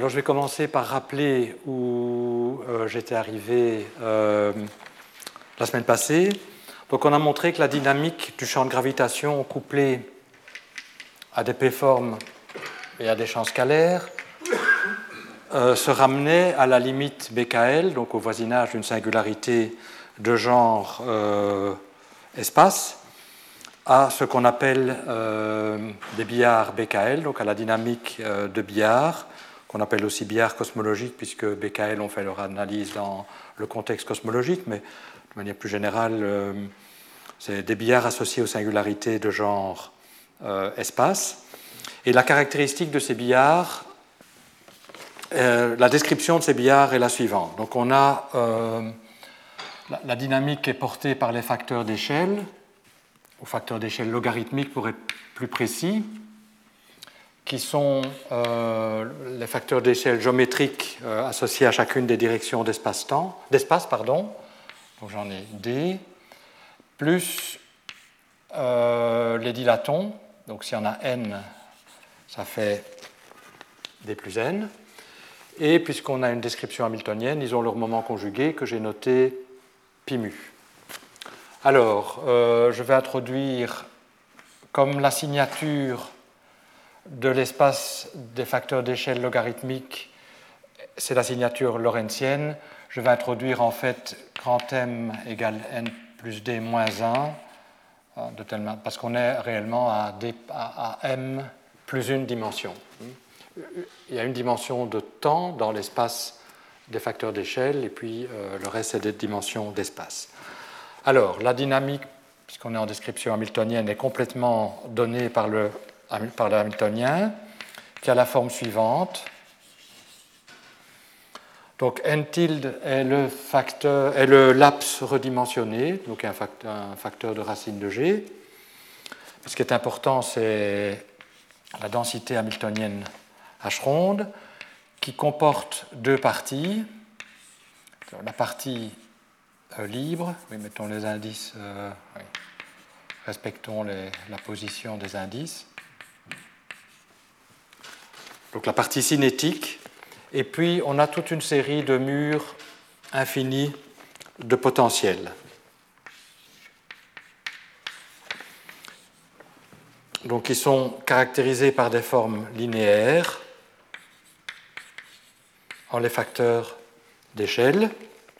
Alors je vais commencer par rappeler où j'étais arrivé la semaine passée. Donc on a montré que la dynamique du champ de gravitation couplée à des P-formes et à des champs scalaires se ramenait à la limite BKL, donc au voisinage d'une singularité de genre espace, à ce qu'on appelle des billards BKL, donc à la dynamique de billard, qu'on appelle aussi billard cosmologique, puisque BKL ont fait leur analyse dans le contexte cosmologique, mais de manière plus générale, c'est des billards associés aux singularités de genre espace. Et la caractéristique de ces billards, la description de ces billards est la suivante. Donc on a la dynamique est portée par les facteurs d'échelle, ou facteurs d'échelle logarithmiques pour être plus précis, qui sont les facteurs d'échelle géométriques associés à chacune des directions d'espace. Donc j'en ai D, plus les dilatons. Donc s'il y en a n, ça fait D plus n. Et puisqu'on a une description hamiltonienne, ils ont leur moment conjugué que j'ai noté pi mu. Alors, je vais introduire comme la signature de l'espace des facteurs d'échelle logarithmique, c'est la signature lorentzienne. Je vais introduire en fait grand M égale n plus d moins 1, parce qu'on est réellement à m plus une dimension. Il y a une dimension de temps dans l'espace des facteurs d'échelle, et puis le reste, c'est des dimensions d'espace. Alors, la dynamique, puisqu'on est en description hamiltonienne, est complètement donnée par le hamiltonien, qui a la forme suivante. Donc, n tilde est le laps redimensionné, donc un facteur de racine de g. Ce qui est important, c'est la densité hamiltonienne H ronde, qui comporte deux parties. Alors, la partie libre, oui, mettons les indices, oui. Respectons la position des indices. Donc la partie cinétique, et puis on a toute une série de murs infinis de potentiel. Donc ils sont caractérisés par des formes linéaires en les facteurs d'échelle.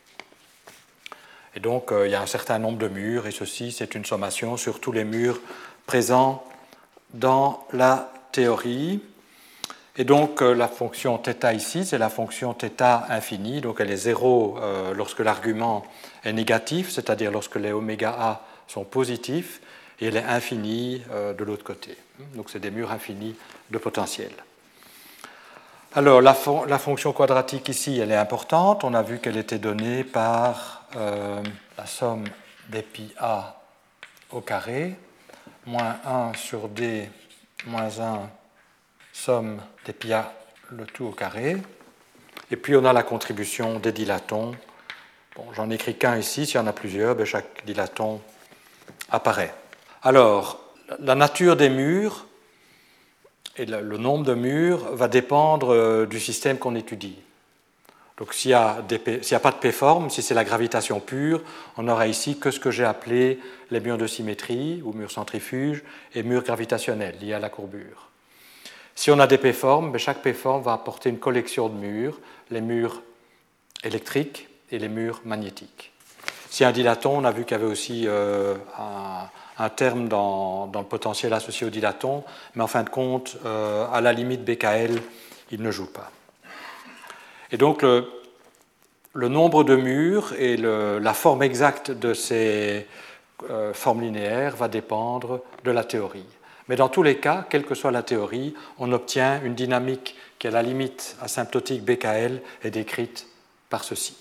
Et donc, il y a un certain nombre de murs, et ceci, c'est une sommation sur tous les murs présents dans la théorie. Et donc, la fonction θ ici, c'est la fonction θ infinie, donc elle est 0 lorsque l'argument est négatif, c'est-à-dire lorsque les oméga A sont positifs, et elle est infinie de l'autre côté. Donc, c'est des murs infinis de potentiel. Alors, la fonction quadratique ici, elle est importante. On a vu qu'elle était donnée par la somme des pi a au carré, moins 1 sur d, moins 1, somme des pi a, le tout au carré. Et puis, on a la contribution des dilatons. Bon, j'en écris qu'un ici. S'il y en a plusieurs, ben, chaque dilaton apparaît. Alors, la nature des murs et le nombre de murs va dépendre du système qu'on étudie. Donc s'il n'y a pas de P-forme, si c'est la gravitation pure, on aura ici que ce que j'ai appelé les murs de symétrie ou murs centrifuges et murs gravitationnels liés à la courbure. Si on a des P-formes, chaque P-forme va apporter une collection de murs, les murs électriques et les murs magnétiques. Si un dilaton, on a vu qu'il y avait aussi un terme dans le potentiel associé au dilaton, mais en fin de compte, à la limite BKL, il ne joue pas. Et donc, le nombre de murs et la forme exacte de ces formes linéaires va dépendre de la théorie. Mais dans tous les cas, quelle que soit la théorie, on obtient une dynamique qui, à la limite asymptotique BKL, est décrite par ceci.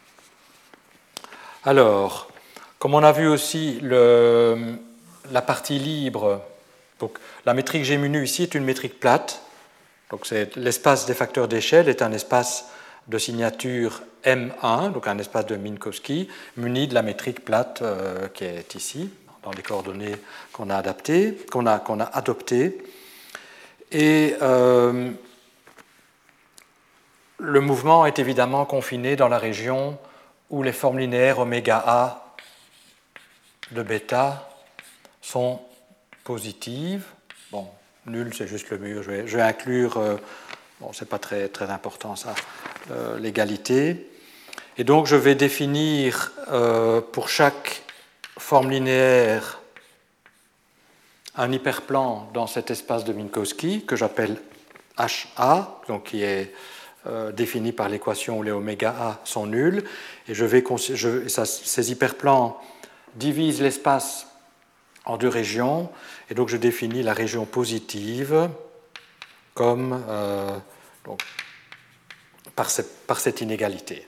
Alors, comme on a vu aussi la partie libre, donc la métrique G mu nu ici est une métrique plate. Donc l'espace des facteurs d'échelle est un espace de signature M1, donc un espace de Minkowski, muni de la métrique plate qui est ici, dans les coordonnées qu'on a adoptées. Et le mouvement est évidemment confiné dans la région où les formes linéaires oméga A de bêta sont positives. Bon, nul, c'est juste le mur. Je vais inclure, bon, c'est pas très, très important ça, l'égalité. Et donc, je vais définir pour chaque forme linéaire un hyperplan dans cet espace de Minkowski que j'appelle HA, donc qui est défini par l'équation où les oméga A sont nuls. Et ces hyperplans divisent l'espace en deux régions. Et donc, je définis la région positive comme donc, par cette inégalité.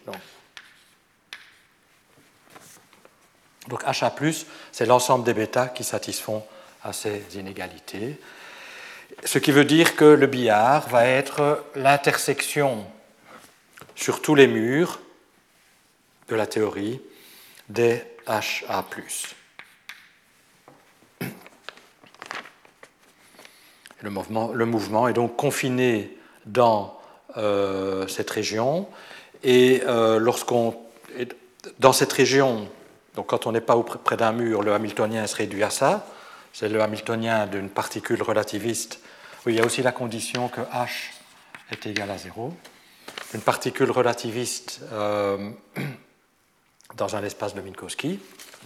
Donc HA+, c'est l'ensemble des bêtas qui satisfont à ces inégalités. Ce qui veut dire que le billard va être l'intersection sur tous les murs de la théorie des HA+. Le mouvement est donc confiné dans cette région et dans cette région, donc quand on n'est pas près d'un mur, le hamiltonien se réduit à ça. C'est le hamiltonien d'une particule relativiste. Oui, il y a aussi la condition que H est égal à 0. Une particule relativiste dans un espace de Minkowski.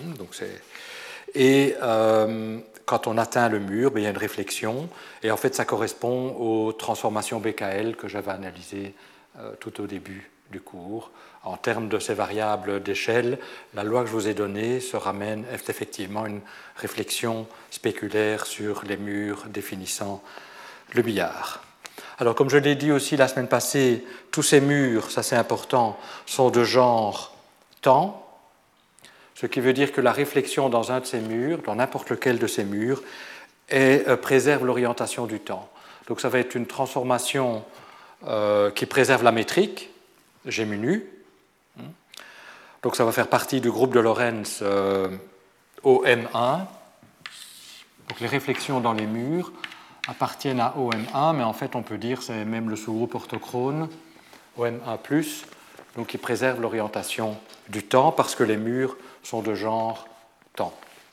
Quand on atteint le mur, il y a une réflexion. Et en fait, ça correspond aux transformations BKL que j'avais analysées tout au début du cours. En termes de ces variables d'échelle, la loi que je vous ai donnée est effectivement une réflexion spéculaire sur les murs définissant le billard. Alors, comme je l'ai dit aussi la semaine passée, tous ces murs, ça c'est important, sont de genre temps, ce qui veut dire que la réflexion dans un de ces murs, dans n'importe lequel de ces murs, préserve l'orientation du temps. Donc ça va être une transformation qui préserve la métrique, G mu nu. Donc ça va faire partie du groupe de Lorentz OM1. Donc les réflexions dans les murs appartiennent à OM1, mais en fait on peut dire que c'est même le sous-groupe orthochrone OM1+, donc qui préserve l'orientation du temps parce que les murs sont de genre temps.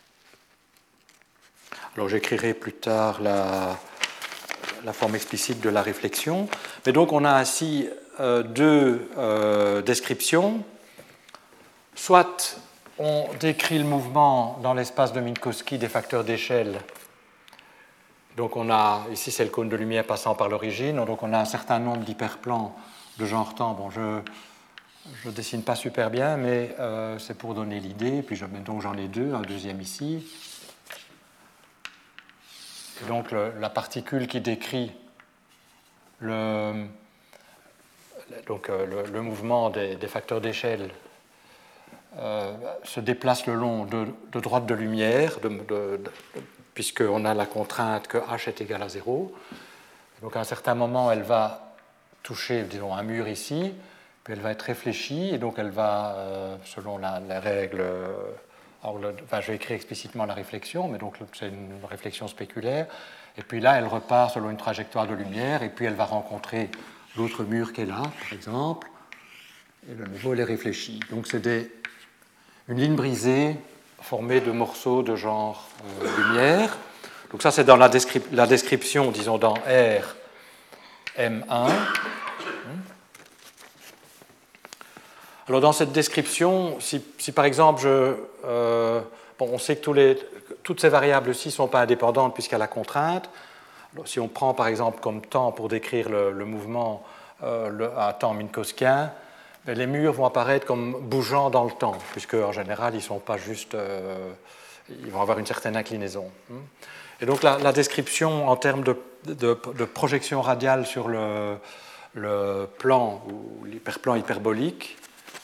Alors j'écrirai plus tard la forme explicite de la réflexion. Mais donc on a ainsi deux descriptions. Soit on décrit le mouvement dans l'espace de Minkowski des facteurs d'échelle. Donc on a, ici c'est le cône de lumière passant par l'origine, donc on a un certain nombre d'hyperplans de genre temps. Bon, je ne dessine pas super bien, mais c'est pour donner l'idée. Puis donc j'en ai deux, un deuxième ici. Et donc la particule qui décrit le mouvement des facteurs d'échelle se déplace le long de droite de lumière, puisqu'on a la contrainte que h est égal à 0. Donc à un certain moment, elle va toucher, disons, un mur ici, puis elle va être réfléchie, et donc elle va, selon la règle, je vais écrire explicitement la réflexion, mais donc c'est une réflexion spéculaire, et puis là, elle repart selon une trajectoire de lumière, et puis elle va rencontrer l'autre mur qui est là, par exemple, et de nouveau, elle est réfléchie. Donc c'est une ligne brisée formée de morceaux de genre lumière. Donc ça, c'est dans la description, disons, dans R M1. Alors dans cette description, si par exemple, on sait que toutes ces variables-ci ne sont pas indépendantes puisqu'il y a la contrainte. Alors, si on prend par exemple comme temps pour décrire le mouvement à temps minkowskien, les murs vont apparaître comme bougeant dans le temps, puisque en général, ils sont pas juste, ils vont avoir une certaine inclinaison. Et donc la description en termes de projection radiale sur le plan ou l'hyperplan hyperbolique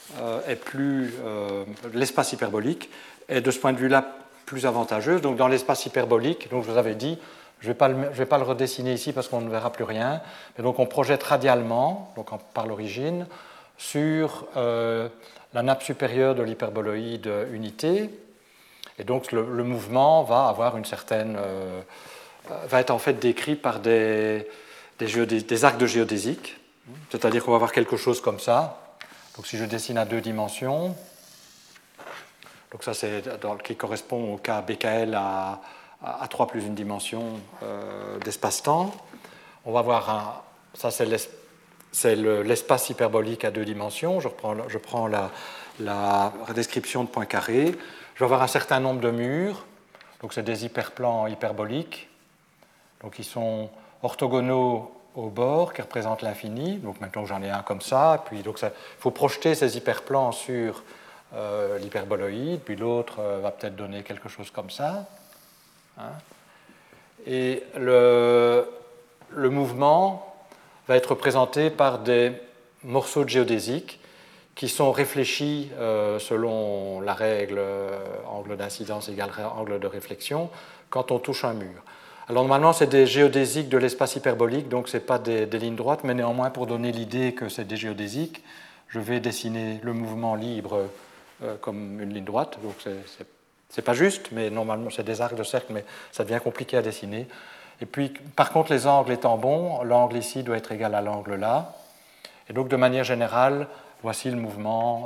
l'espace hyperbolique est de ce point de vue-là plus avantageuse. Donc dans l'espace hyperbolique, donc je vous avais dit, je ne vais pas le redessiner ici parce qu'on ne verra plus rien, mais donc on projette radialement, donc par l'origine, sur la nappe supérieure de l'hyperboloïde unité, et donc le mouvement va avoir une certaine, va être en fait décrit par des arcs de géodésique. C'est-à-dire qu'on va avoir quelque chose comme ça. Donc si je dessine à 2 dimensions, donc ça c'est qui correspond au cas BKL à 3 plus une dimension d'espace-temps. On va voir ça c'est l'espace hyperbolique à 2 dimensions. Je prends la description de Poincaré. Je vais avoir un certain nombre de murs. Donc c'est des hyperplans hyperboliques. Donc ils sont orthogonaux au bord qui représentent l'infini. Donc maintenant j'en ai un comme ça. Puis donc il faut projeter ces hyperplans sur l'hyperboloïde. Puis l'autre va peut-être donner quelque chose comme ça. Hein. Et le mouvement va être représenté par des morceaux de géodésique qui sont réfléchis selon la règle angle d'incidence égale angle de réflexion quand on touche un mur. Alors normalement c'est des géodésiques de l'espace hyperbolique, donc ce n'est pas des lignes droites, mais néanmoins pour donner l'idée que c'est des géodésiques, je vais dessiner le mouvement libre comme une ligne droite, donc c'est pas juste, mais normalement c'est des arcs de cercle, mais ça devient compliqué à dessiner. Et puis, par contre, les angles étant bons, l'angle ici doit être égal à l'angle là. Et donc, de manière générale, voici le mouvement,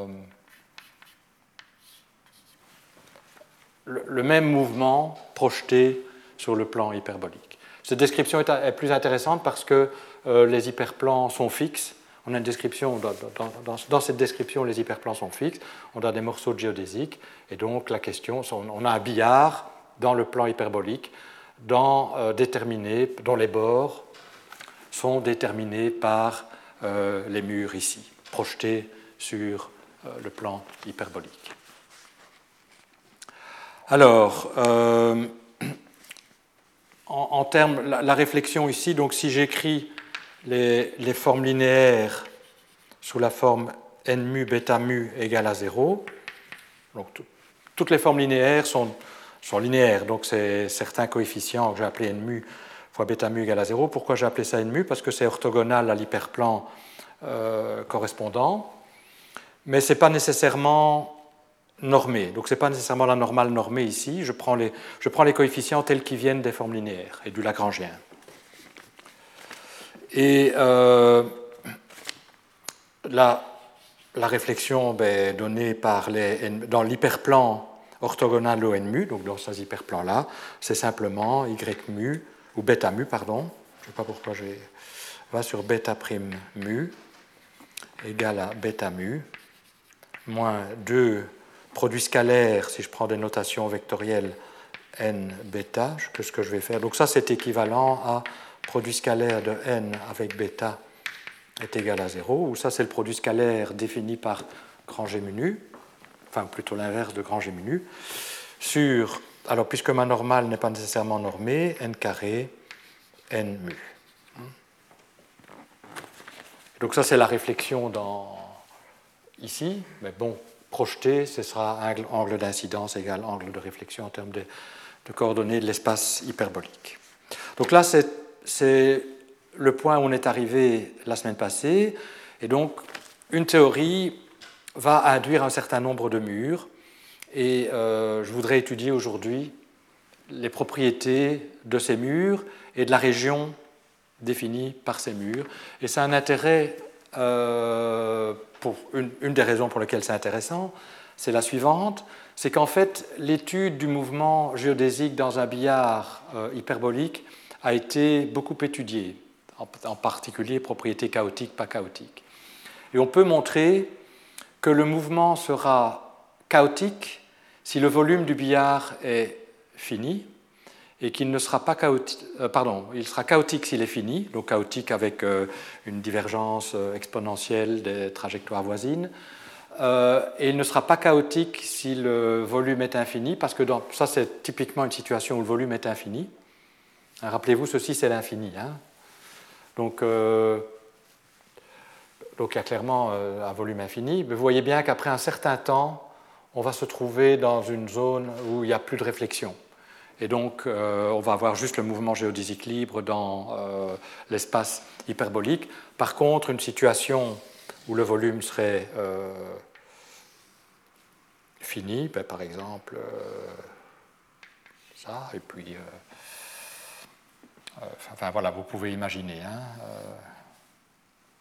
le même mouvement projeté sur le plan hyperbolique. Cette description est plus intéressante parce que les hyperplans sont fixes. On a une description, dans cette description, les hyperplans sont fixes. On a des morceaux de géodésique. Et donc, la question, on a un billard dans le plan hyperbolique dont les bords sont déterminés par les murs ici, projetés sur le plan hyperbolique. Alors, en termes, la réflexion ici, donc si j'écris les formes linéaires sous la forme n mu bêta mu égale à 0, donc toutes les formes linéaires sont linéaires, donc c'est certains coefficients que j'ai appelés n mu fois bêta mu égale à 0. Pourquoi j'ai appelé ça n mu? Parce que c'est orthogonal à l'hyperplan correspondant, mais ce n'est pas nécessairement normé. Donc ce n'est pas nécessairement la normale normée ici. Je prends les coefficients tels qu'ils viennent des formes linéaires et du Lagrangien. Et la réflexion donnée dans l'hyperplan orthogonal au n mu, donc dans ces hyperplans-là, c'est simplement y mu, ou bêta mu, pardon, je ne sais pas pourquoi va sur bêta prime mu, égale à bêta mu, moins 2 produit scalaire, si je prends des notations vectorielles, n bêta, que ce que je vais faire. Donc ça, c'est équivalent à produit scalaire de n avec bêta est égal à 0, ou ça, c'est le produit scalaire défini par grand G mu nu, enfin plutôt l'inverse de grand G mu nu, sur, alors puisque ma normale n'est pas nécessairement normée, n carré, n mu. Donc ça, c'est la réflexion ici, mais bon, projeté, ce sera angle d'incidence égale angle de réflexion en termes de coordonnées de l'espace hyperbolique. Donc là, c'est le point où on est arrivé la semaine passée, et donc une théorie va induire un certain nombre de murs, et je voudrais étudier aujourd'hui les propriétés de ces murs et de la région définie par ces murs. Et c'est un intérêt, pour une des raisons pour lesquelles c'est intéressant, c'est la suivante, c'est qu'en fait l'étude du mouvement géodésique dans un billard hyperbolique a été beaucoup étudiée, en particulier propriétés chaotiques, pas chaotiques. Et on peut montrer que le mouvement sera chaotique si le volume du billard est fini, et qu'il ne sera pas chaotique, il sera chaotique s'il est fini, donc chaotique avec une divergence exponentielle des trajectoires voisines, et il ne sera pas chaotique si le volume est infini, parce que ça c'est typiquement une situation où le volume est infini. Rappelez-vous, ceci c'est l'infini. Hein. Donc il y a clairement un volume infini, mais vous voyez bien qu'après un certain temps, on va se trouver dans une zone où il n'y a plus de réflexion. Et donc, on va avoir juste le mouvement géodésique libre dans l'espace hyperbolique. Par contre, une situation où le volume serait fini, par exemple, ça, et puis, enfin voilà, vous pouvez imaginer. Hein,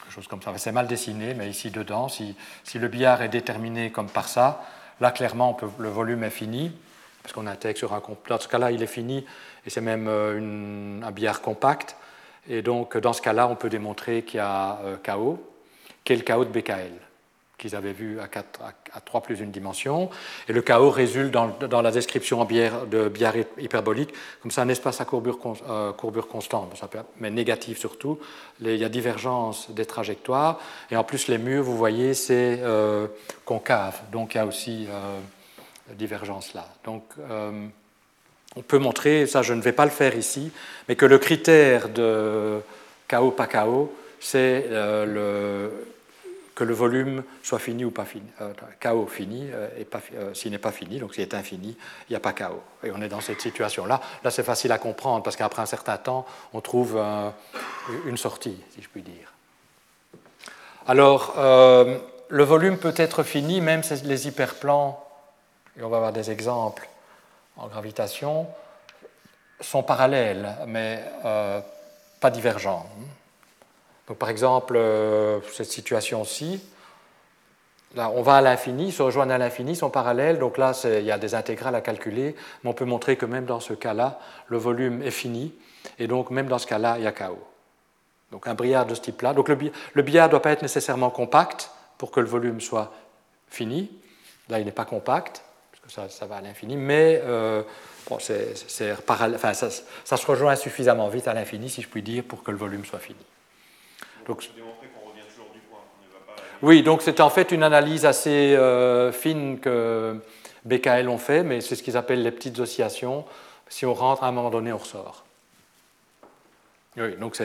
quelque chose comme ça. C'est mal dessiné, mais ici dedans, si le billard est déterminé comme par ça, là clairement le volume est fini, parce qu'on intègre sur un compteur. Dans ce cas-là, il est fini, et c'est même un billard compact. Et donc, dans ce cas-là, on peut démontrer qu'il y a KO, qui est le KO de BKL, qu'ils avaient vu à 3 plus une dimension. Et le KO résulte dans la description de billard hyperbolique, comme ça, un espace à courbure constante, mais négative surtout. Il y a divergence des trajectoires. Et en plus, les murs, vous voyez, c'est concave. Donc, il y a aussi divergence là. Donc, on peut montrer, ça je ne vais pas le faire ici, mais que le critère de KO pas KO, c'est que le volume soit fini ou pas fini. KO fini, et s'il n'est pas fini, donc s'il est infini, il n'y a pas KO. Et on est dans cette situation-là. Là, c'est facile à comprendre, parce qu'après un certain temps, on trouve une sortie, si je puis dire. Alors, le volume peut être fini, même si les hyperplans, et on va avoir des exemples, en gravitation, sont parallèles, mais pas divergents. Donc, par exemple, cette situation-ci, là, on va à l'infini, se rejoignent à l'infini, sont parallèles, donc là, il y a des intégrales à calculer, mais on peut montrer que même dans ce cas-là, le volume est fini, et donc même dans ce cas-là, il y a KO. Donc, un billard de ce type-là. Donc, le billard ne doit pas être nécessairement compact pour que le volume soit fini. Là, il n'est pas compact, ça va à l'infini, mais bon, ça se rejoint suffisamment vite à l'infini, si je puis dire, pour que le volume soit fini. Donc, qu'on revient toujours du point. Oui, donc c'est en fait une analyse assez fine que BKL ont fait, mais c'est ce qu'ils appellent les petites oscillations. Si on rentre, à un moment donné, on ressort. Oui, donc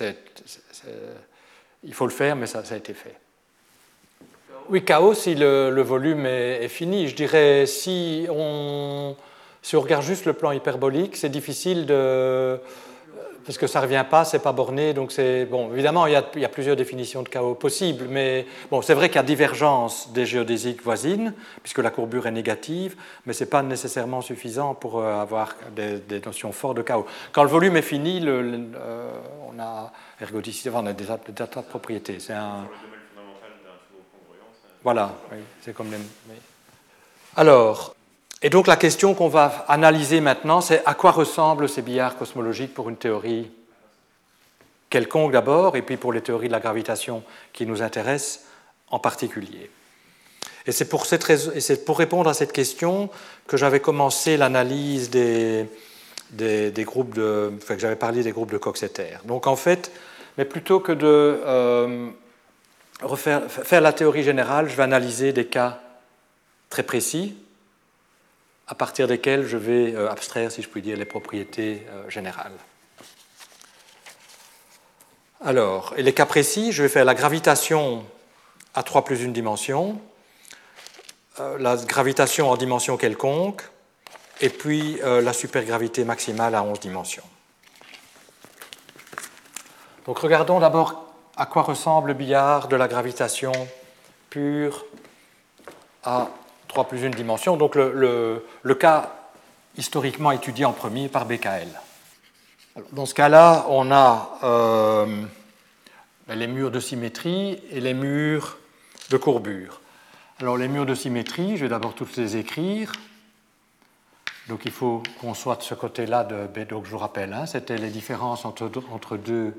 il faut le faire, mais ça a été fait. Oui, KO si le volume est fini. Je dirais, si on regarde juste le plan hyperbolique, c'est difficile parce que ça ne revient pas, ce n'est pas borné. Donc bon, évidemment, il y a plusieurs définitions de KO possibles, mais bon, c'est vrai qu'il y a divergence des géodésiques voisines, puisque la courbure est négative, mais ce n'est pas nécessairement suffisant pour avoir des notions fortes de KO. Quand le volume est fini, on a ergodicité, on a des tas de propriétés. C'est un... Voilà, oui, c'est comme les... Oui. Alors, et donc la question qu'on va analyser maintenant, c'est à quoi ressemblent ces billards cosmologiques pour une théorie quelconque d'abord, et puis pour les théories de la gravitation qui nous intéressent en particulier. Et c'est pour répondre à cette question que j'avais commencé l'analyse des groupes que j'avais parlé des groupes de Coxeter. Donc en fait, mais plutôt que de... faire la théorie générale, je vais analyser des cas très précis à partir desquels je vais abstraire, si je puis dire, les propriétés générales. Alors, et les cas précis, je vais faire la gravitation à 3 plus une dimension, la gravitation en dimension quelconque, et puis la supergravité maximale à 11 dimensions. Donc regardons d'abord à quoi ressemble le billard de la gravitation pure à 3 plus une dimension, donc le cas historiquement étudié en premier par BKL. Alors, dans ce cas-là, on a les murs de symétrie et les murs de courbure. Alors les murs de symétrie, je vais d'abord tous les écrire. Donc il faut qu'on soit de ce côté-là de B. Donc je vous rappelle, c'était les différences entre deux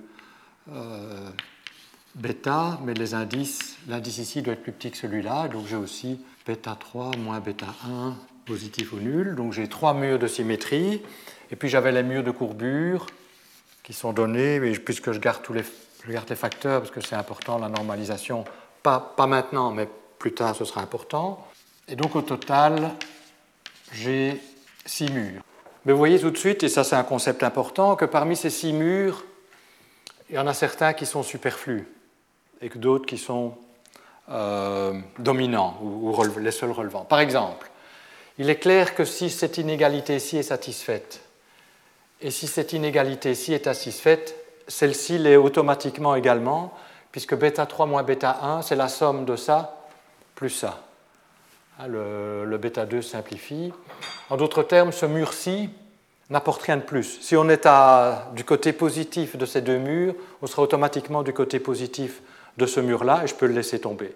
bêta, mais les indices, l'indice ici doit être plus petit que celui-là, donc j'ai aussi bêta 3 moins bêta 1 positif ou nul, donc j'ai 3 murs de symétrie, et puis j'avais les murs de courbure qui sont donnés, mais puisque je garde les facteurs, parce que c'est important, la normalisation, pas maintenant, mais plus tard ce sera important, et donc au total, j'ai 6 murs. Mais vous voyez tout de suite, et ça c'est un concept important, que parmi ces 6 murs, il y en a certains qui sont superflus, et que d'autres qui sont dominants ou les seuls relevants. Par exemple, il est clair que si cette inégalité-ci est satisfaite, et si cette inégalité-ci est satisfaite, celle-ci l'est automatiquement également, puisque bêta 3 moins bêta 1, c'est la somme de ça plus ça. Le bêta 2 simplifie. En d'autres termes, ce mur-ci n'apporte rien de plus. Si on est du côté positif de ces deux murs, on sera automatiquement du côté positif de ce mur-là et je peux le laisser tomber.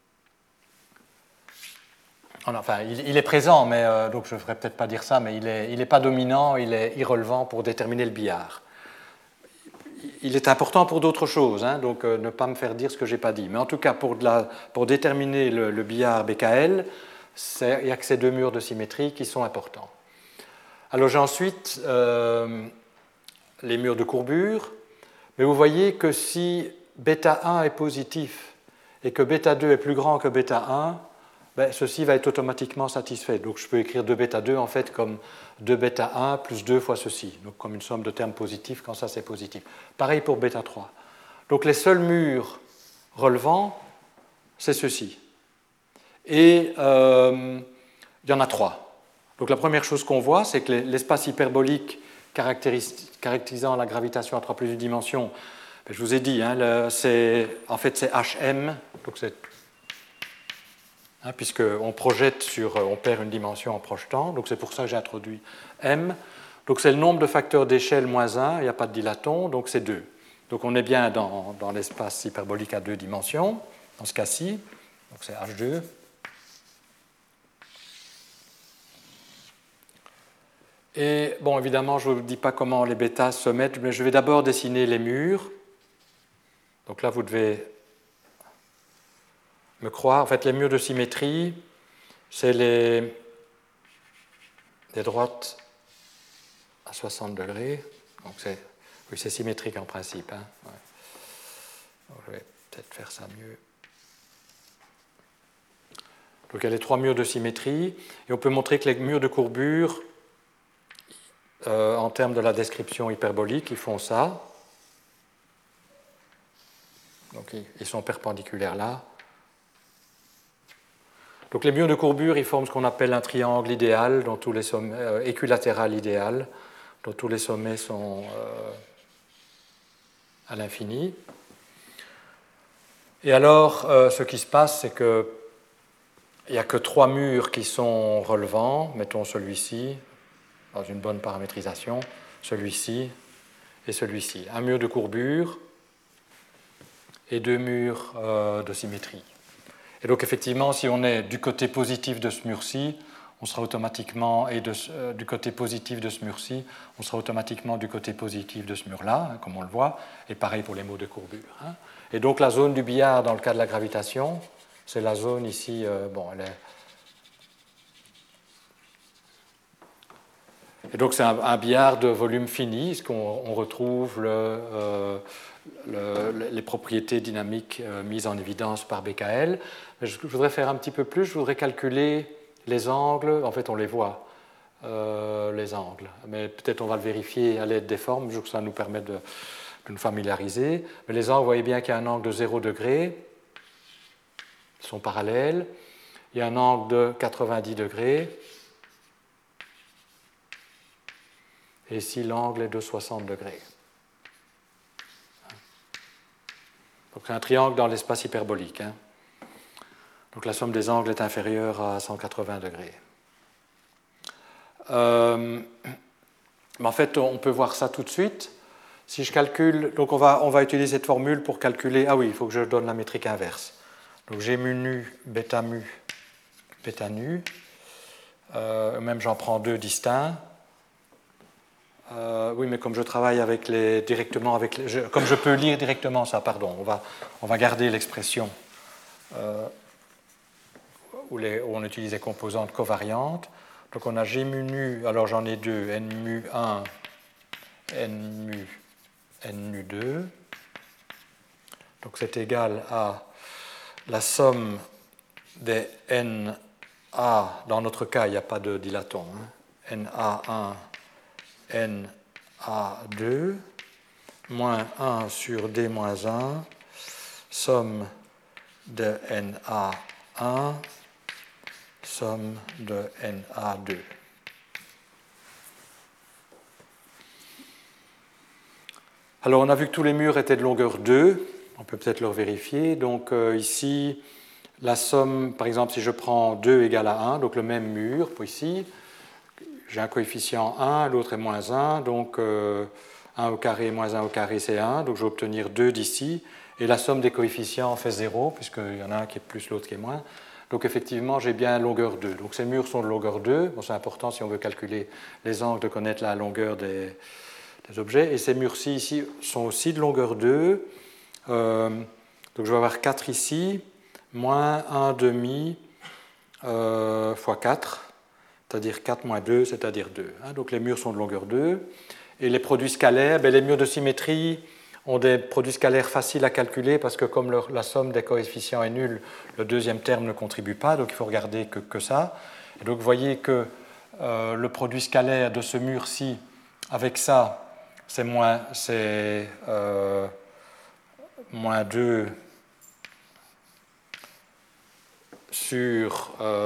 Enfin, il est présent, mais donc je ne devrais peut-être pas dire ça, mais il n'est pas dominant, il est irrelevant pour déterminer le billard. Il est important pour d'autres choses, hein, donc ne pas me faire dire ce que je n'ai pas dit. Mais en tout cas, pour déterminer le billard BKL, il n'y a que ces deux murs de symétrie qui sont importants. Alors j'ai ensuite les murs de courbure, mais vous voyez que si bêta 1 est positif et que bêta 2 est plus grand que bêta 1, ben, ceci va être automatiquement satisfait. Donc je peux écrire 2 bêta 2 en fait comme 2 bêta 1 plus 2 fois ceci, donc comme une somme de termes positifs quand ça c'est positif. Pareil pour bêta 3. Donc les seuls murs relevants, c'est ceci. Et il y en a 3. Donc la première chose qu'on voit, c'est que l'espace hyperbolique caractérisant la gravitation à 3 plus une dimension, ben, je vous ai dit, hein, en fait c'est HM, donc c'est puisqu'on projette on perd une dimension en projetant, donc c'est pour ça que j'ai introduit M. Donc c'est le nombre de facteurs d'échelle moins 1, il n'y a pas de dilaton, donc c'est 2. Donc on est bien dans l'espace hyperbolique à 2 dimensions, dans ce cas-ci, donc c'est H2. Et bon, évidemment, je ne vous dis pas comment les bêtas se mettent, mais je vais d'abord dessiner les murs. Donc là, vous devez me croire. En fait, les murs de symétrie, c'est les droites à 60 degrés. Donc c'est symétrique en principe. Hein. Ouais. Donc, je vais peut-être faire ça mieux. Donc il y a les 3 murs de symétrie. Et on peut montrer que les murs de courbure, en termes de la description hyperbolique, ils font ça. Donc ils sont perpendiculaires là. Donc les murs de courbure, ils forment ce qu'on appelle un triangle idéal, dont tous les sommets, équilatéral idéal, dont tous les sommets sont à l'infini. Et alors, ce qui se passe, c'est qu'il n'y a que 3 murs qui sont relevants. Mettons celui-ci, dans une bonne paramétrisation, celui-ci et celui-ci. Un mur de courbure et 2 murs de symétrie. Et donc effectivement, si on est du côté positif de ce mur-ci, on sera automatiquement, du côté positif de ce mur-ci, on sera automatiquement du côté positif de ce mur-là, hein, comme on le voit, et pareil pour les mots de courbure. Hein. Et donc la zone du billard dans le cas de la gravitation, c'est la zone ici, elle est... Et donc c'est un billard de volume fini, puisqu'on retrouve les propriétés dynamiques mises en évidence par BKL. Mais je voudrais faire un petit peu plus, je voudrais calculer les angles, en fait on les voit, les angles, mais peut-être on va le vérifier à l'aide des formes, que ça nous permet de nous familiariser. Mais les angles, vous voyez bien qu'il y a un angle de 0 degré, ils sont parallèles, il y a un angle de 90 degrés, et ici l'angle est de 60 degrés. Donc c'est un triangle dans l'espace hyperbolique. Hein. Donc la somme des angles est inférieure à 180 degrés. Mais en fait, on peut voir ça tout de suite. Si je calcule, donc on va utiliser cette formule pour calculer. Ah oui, il faut que je donne la métrique inverse. Donc j'ai mu nu, bêta nu. Même j'en prends 2 distincts. Oui, mais comme je travaille comme je peux lire directement ça, pardon, on va garder l'expression où on utilise les composantes covariantes. Donc on a G mu nu, alors j'en ai 2, N mu 1, N mu 2. Donc c'est égal à la somme des NA, dans notre cas il n'y a pas de dilaton, hein, NA1, NA2, moins 1 sur D moins 1, somme de NA1, somme de NA2. Alors on a vu que tous les murs étaient de longueur 2, on peut peut-être le vérifier. Donc ici, la somme, par exemple, si je prends 2 égale à 1, donc le même mur, pour ici, j'ai un coefficient 1, l'autre est moins 1, donc 1 au carré moins 1 au carré, c'est 1. Donc je vais obtenir 2 d'ici. Et la somme des coefficients fait 0, puisqu'il y en a un qui est plus, l'autre qui est moins. Donc effectivement, j'ai bien longueur 2. Donc ces murs sont de longueur 2. Bon, c'est important si on veut calculer les angles de connaître la longueur des objets. Et ces murs-ci ici sont aussi de longueur 2. Donc je vais avoir 4 ici, moins 1 demi fois 4, c'est-à-dire 4 moins 2, c'est-à-dire 2. Donc les murs sont de longueur 2. Et les produits scalaires, les murs de symétrie ont des produits scalaires faciles à calculer parce que comme la somme des coefficients est nulle, le deuxième terme ne contribue pas, donc il faut regarder que ça. Et donc vous voyez que le produit scalaire de ce mur-ci, avec ça, c'est moins 2 sur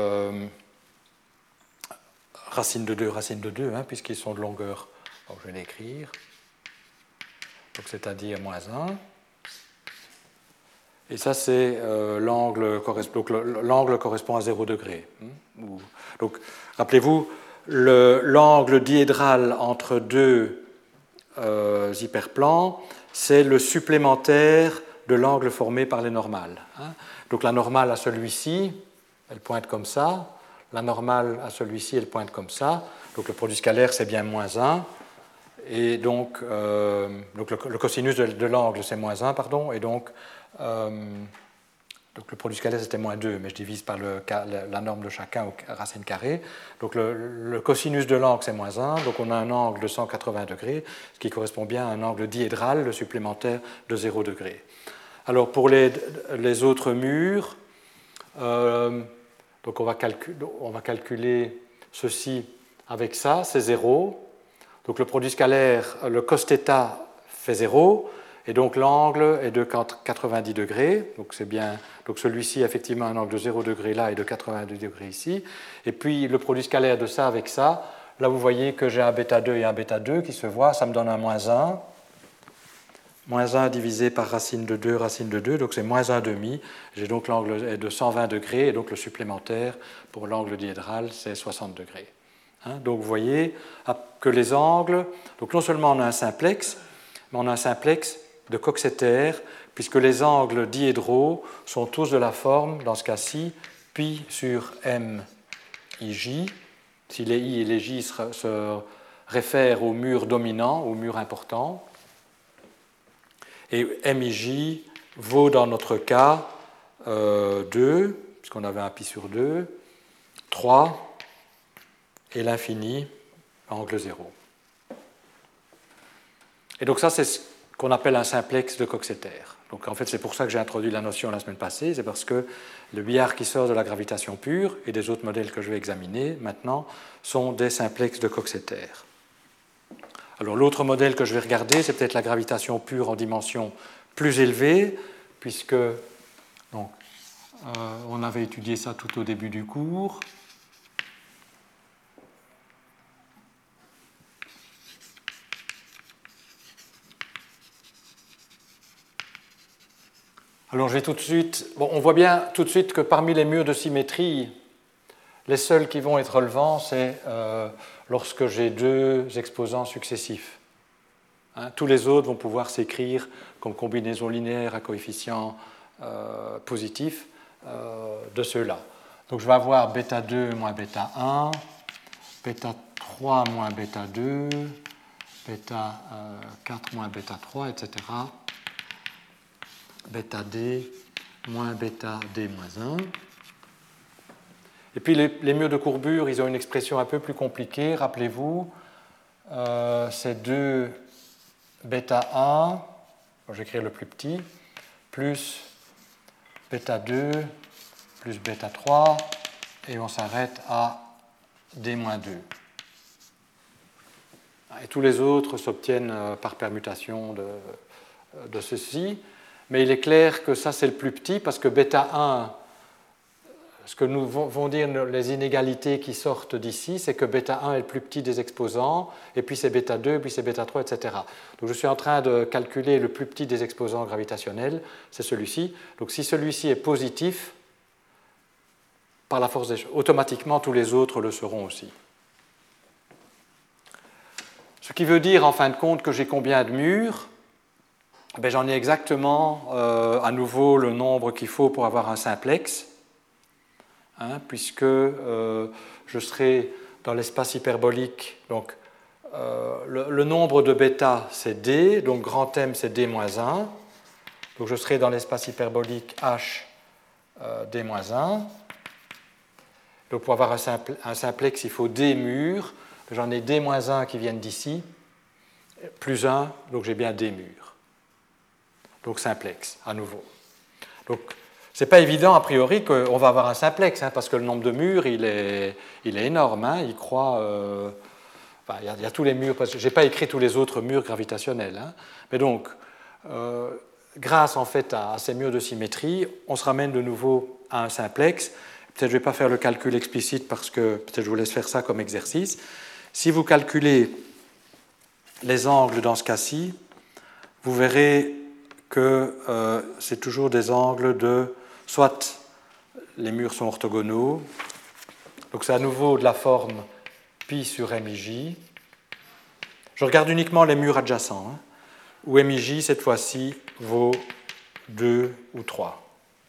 racine de 2, puisqu'ils sont de longueur, donc je vais l'écrire, donc c'est-à-dire moins 1. Et ça, c'est l'angle correspond à 0 degré. Donc, rappelez-vous, l'angle diédral entre deux hyperplans, c'est le supplémentaire de l'angle formé par les normales. Donc la normale à celui-ci, elle pointe comme ça. La normale à celui-ci, elle pointe comme ça. Donc le produit scalaire, c'est bien moins 1. Et donc le cosinus de l'angle, c'est moins 1, pardon. Et donc le produit scalaire, c'était moins 2, mais je divise par la norme de chacun aux racines carrées. Donc le cosinus de l'angle, c'est moins 1. Donc on a un angle de 180 degrés, ce qui correspond bien à un angle diédral, le supplémentaire de 0 degré. Alors pour les autres murs, donc on va calculer ceci avec ça, c'est 0. Donc le produit scalaire, le cos θ fait 0, et donc l'angle est de 90 degrés. Donc c'est bien. Donc celui-ci, effectivement, un angle de 0 degré là et de 90 degrés ici. Et puis le produit scalaire de ça avec ça, là vous voyez que j'ai un β2 et un β2 qui se voient, ça me donne un moins 1. Moins 1 divisé par racine de 2, donc c'est moins 1 demi. J'ai donc l'angle est de 120 degrés, et donc le supplémentaire pour l'angle diédral, c'est 60 degrés. Donc vous voyez que les angles, donc non seulement on a un simplex, mais on a un simplex de Coxeter, puisque les angles diédraux sont tous de la forme, dans ce cas-ci, pi sur MIJ, si les I et les J se réfèrent au mur dominant, au mur important. Et MIJ vaut dans notre cas 2, puisqu'on avait un pi sur 2, 3, et l'infini, angle 0. Et donc ça, c'est ce qu'on appelle un simplex de Coxeter. Donc en fait, c'est pour ça que j'ai introduit la notion la semaine passée, c'est parce que le billard qui sort de la gravitation pure et des autres modèles que je vais examiner maintenant sont des simplex de Coxeter. Alors l'autre modèle que je vais regarder, c'est peut-être la gravitation pure en dimension plus élevée, puisque donc, on avait étudié ça tout au début du cours. Alors je vais tout de suite, on voit bien tout de suite que parmi les murs de symétrie, les seuls qui vont être relevants, c'est lorsque j'ai deux exposants successifs. Tous les autres vont pouvoir s'écrire comme combinaison linéaire à coefficient positif de ceux-là. Donc je vais avoir β2 moins β1, β3 moins β2, β4 moins β3, etc. βd moins βd moins 1. Et puis les murs de courbure, ils ont une expression un peu plus compliquée, rappelez-vous, c'est 2 β1, je vais écrire le plus petit, plus β2 plus β3, et on s'arrête à d-2. Et tous les autres s'obtiennent par permutation de ceci. Mais il est clair que ça, c'est le plus petit, parce que β1, ce que nous vont dire les inégalités qui sortent d'ici, c'est que β1 est le plus petit des exposants, et puis c'est β2, puis c'est β3, etc. Donc je suis en train de calculer le plus petit des exposants gravitationnels, c'est celui-ci. Donc si celui-ci est positif, par la force des choses, automatiquement tous les autres le seront aussi. Ce qui veut dire en fin de compte que j'ai combien de murs? Ben, j'en ai exactement à nouveau le nombre qu'il faut pour avoir un simplex, hein, puisque je serai dans l'espace hyperbolique. Donc, le nombre de bêta, c'est D, donc grand M, c'est D-1. Donc, je serai dans l'espace hyperbolique H, D-1. Donc, pour avoir un simplex, il faut D murs. J'en ai D-1 qui viennent d'ici, plus 1, donc j'ai bien D murs. Donc, simplex, à nouveau. Donc, ce n'est pas évident, a priori, qu'on va avoir un simplex, hein, parce que le nombre de murs, il est énorme. Hein, il croît... Enfin, il y a tous les murs, parce que je n'ai pas écrit tous les autres murs gravitationnels. Hein. Mais donc, grâce en fait à ces murs de symétrie, on se ramène de nouveau à un simplex. Peut-être je ne vais pas faire le calcul explicite parce que peut-être je vous laisse faire ça comme exercice. Si vous calculez les angles dans ce cas-ci, vous verrez que c'est toujours des angles de... Soit les murs sont orthogonaux, donc c'est à nouveau de la forme pi sur MIJ. Je regarde uniquement les murs adjacents, hein, où MIJ, cette fois-ci, vaut 2 ou 3.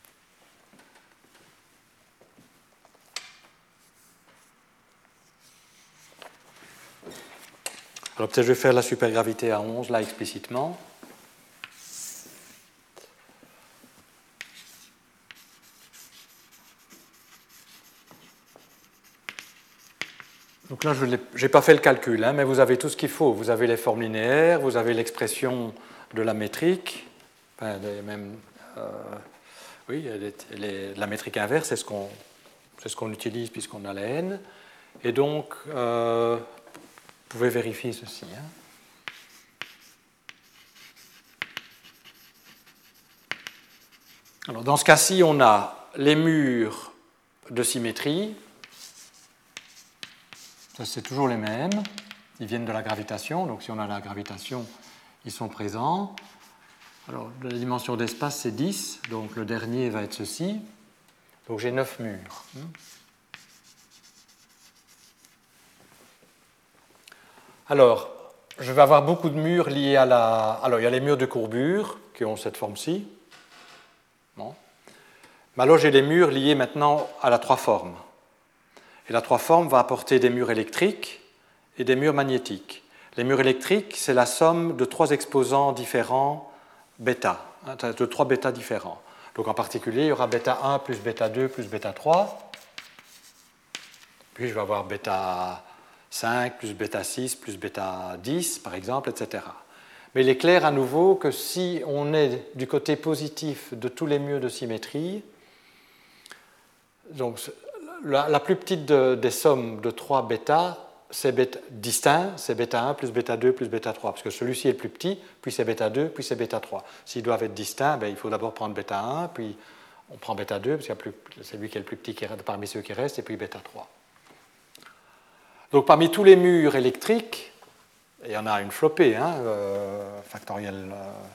Alors peut-être je vais faire la supergravité à 11, là, explicitement. Donc là, je n'ai pas fait le calcul, hein, mais vous avez tout ce qu'il faut. Vous avez les formes linéaires, vous avez l'expression de la métrique, enfin, même, oui, la métrique inverse, c'est ce qu'on utilise puisqu'on a la n. Et donc, vous pouvez vérifier ceci. Hein. Alors, dans ce cas-ci, on a les murs de symétrie. Ça, c'est toujours les mêmes. Ils viennent de la gravitation. Donc, si on a la gravitation, ils sont présents. Alors, la dimension d'espace, c'est 10. Donc, le dernier va être ceci. Donc, j'ai 9 murs. Alors, je vais avoir beaucoup de murs liés à la... Alors, il y a les murs de courbure qui ont cette forme-ci. Bon. Mais alors, j'ai les murs liés maintenant à la 3 formes. Et la 3 formes va apporter des murs électriques et des murs magnétiques. Les murs électriques, c'est la somme de 3 exposants différents bêta, hein, de 3 bêta différents. Donc en particulier, il y aura bêta 1 plus bêta 2 plus bêta 3. Puis je vais avoir bêta 5 plus bêta 6 plus bêta 10, par exemple, etc. Mais il est clair à nouveau que si on est du côté positif de tous les murs de symétrie, donc la plus petite des sommes de 3 bêta, c'est distinct, c'est bêta 1 plus bêta 2 plus bêta 3, parce que celui-ci est le plus petit, puis c'est bêta 2, puis c'est bêta 3. S'ils doivent être distincts, ben, il faut d'abord prendre bêta 1, puis on prend bêta 2, parce que c'est lui qui est le plus petit parmi ceux qui restent, et puis bêta 3. Donc parmi tous les murs électriques, il y en a une flopée, hein, factoriel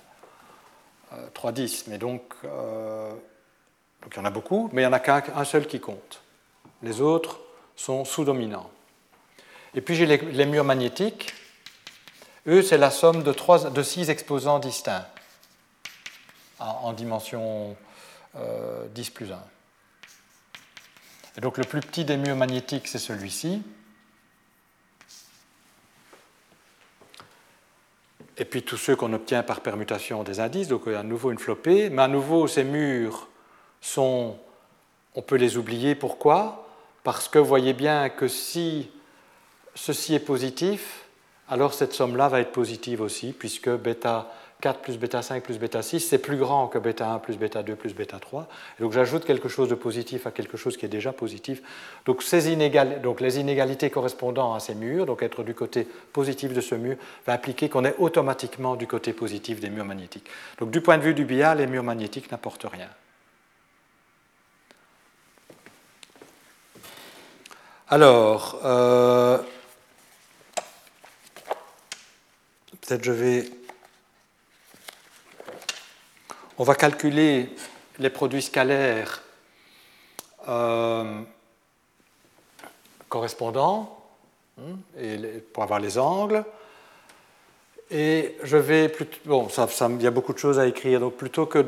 3,10, mais donc il y en a beaucoup, mais il n'y en a qu'un seul qui compte. Les autres sont sous-dominants. Et puis j'ai les murs magnétiques. Eux, c'est la somme de 6 exposants distincts en dimension 10 plus 1. Et donc le plus petit des murs magnétiques, c'est celui-ci. Et puis tous ceux qu'on obtient par permutation des indices, donc il y a à nouveau une flopée, mais à nouveau ces murs on peut les oublier. Pourquoi? Parce que vous voyez bien que si ceci est positif, alors cette somme-là va être positive aussi, puisque bêta 4 plus bêta 5 plus bêta 6, c'est plus grand que bêta 1 plus bêta 2 plus bêta 3. Et donc j'ajoute quelque chose de positif à quelque chose qui est déjà positif. Donc, les inégalités correspondant à ces murs, donc être du côté positif de ce mur, va impliquer qu'on est automatiquement du côté positif des murs magnétiques. Donc du point de vue du bias, les murs magnétiques n'apportent rien. Alors, peut-être on va calculer les produits scalaires correspondants pour avoir les angles. Et je vais plutôt. Bon, il y a beaucoup de choses à écrire, donc plutôt que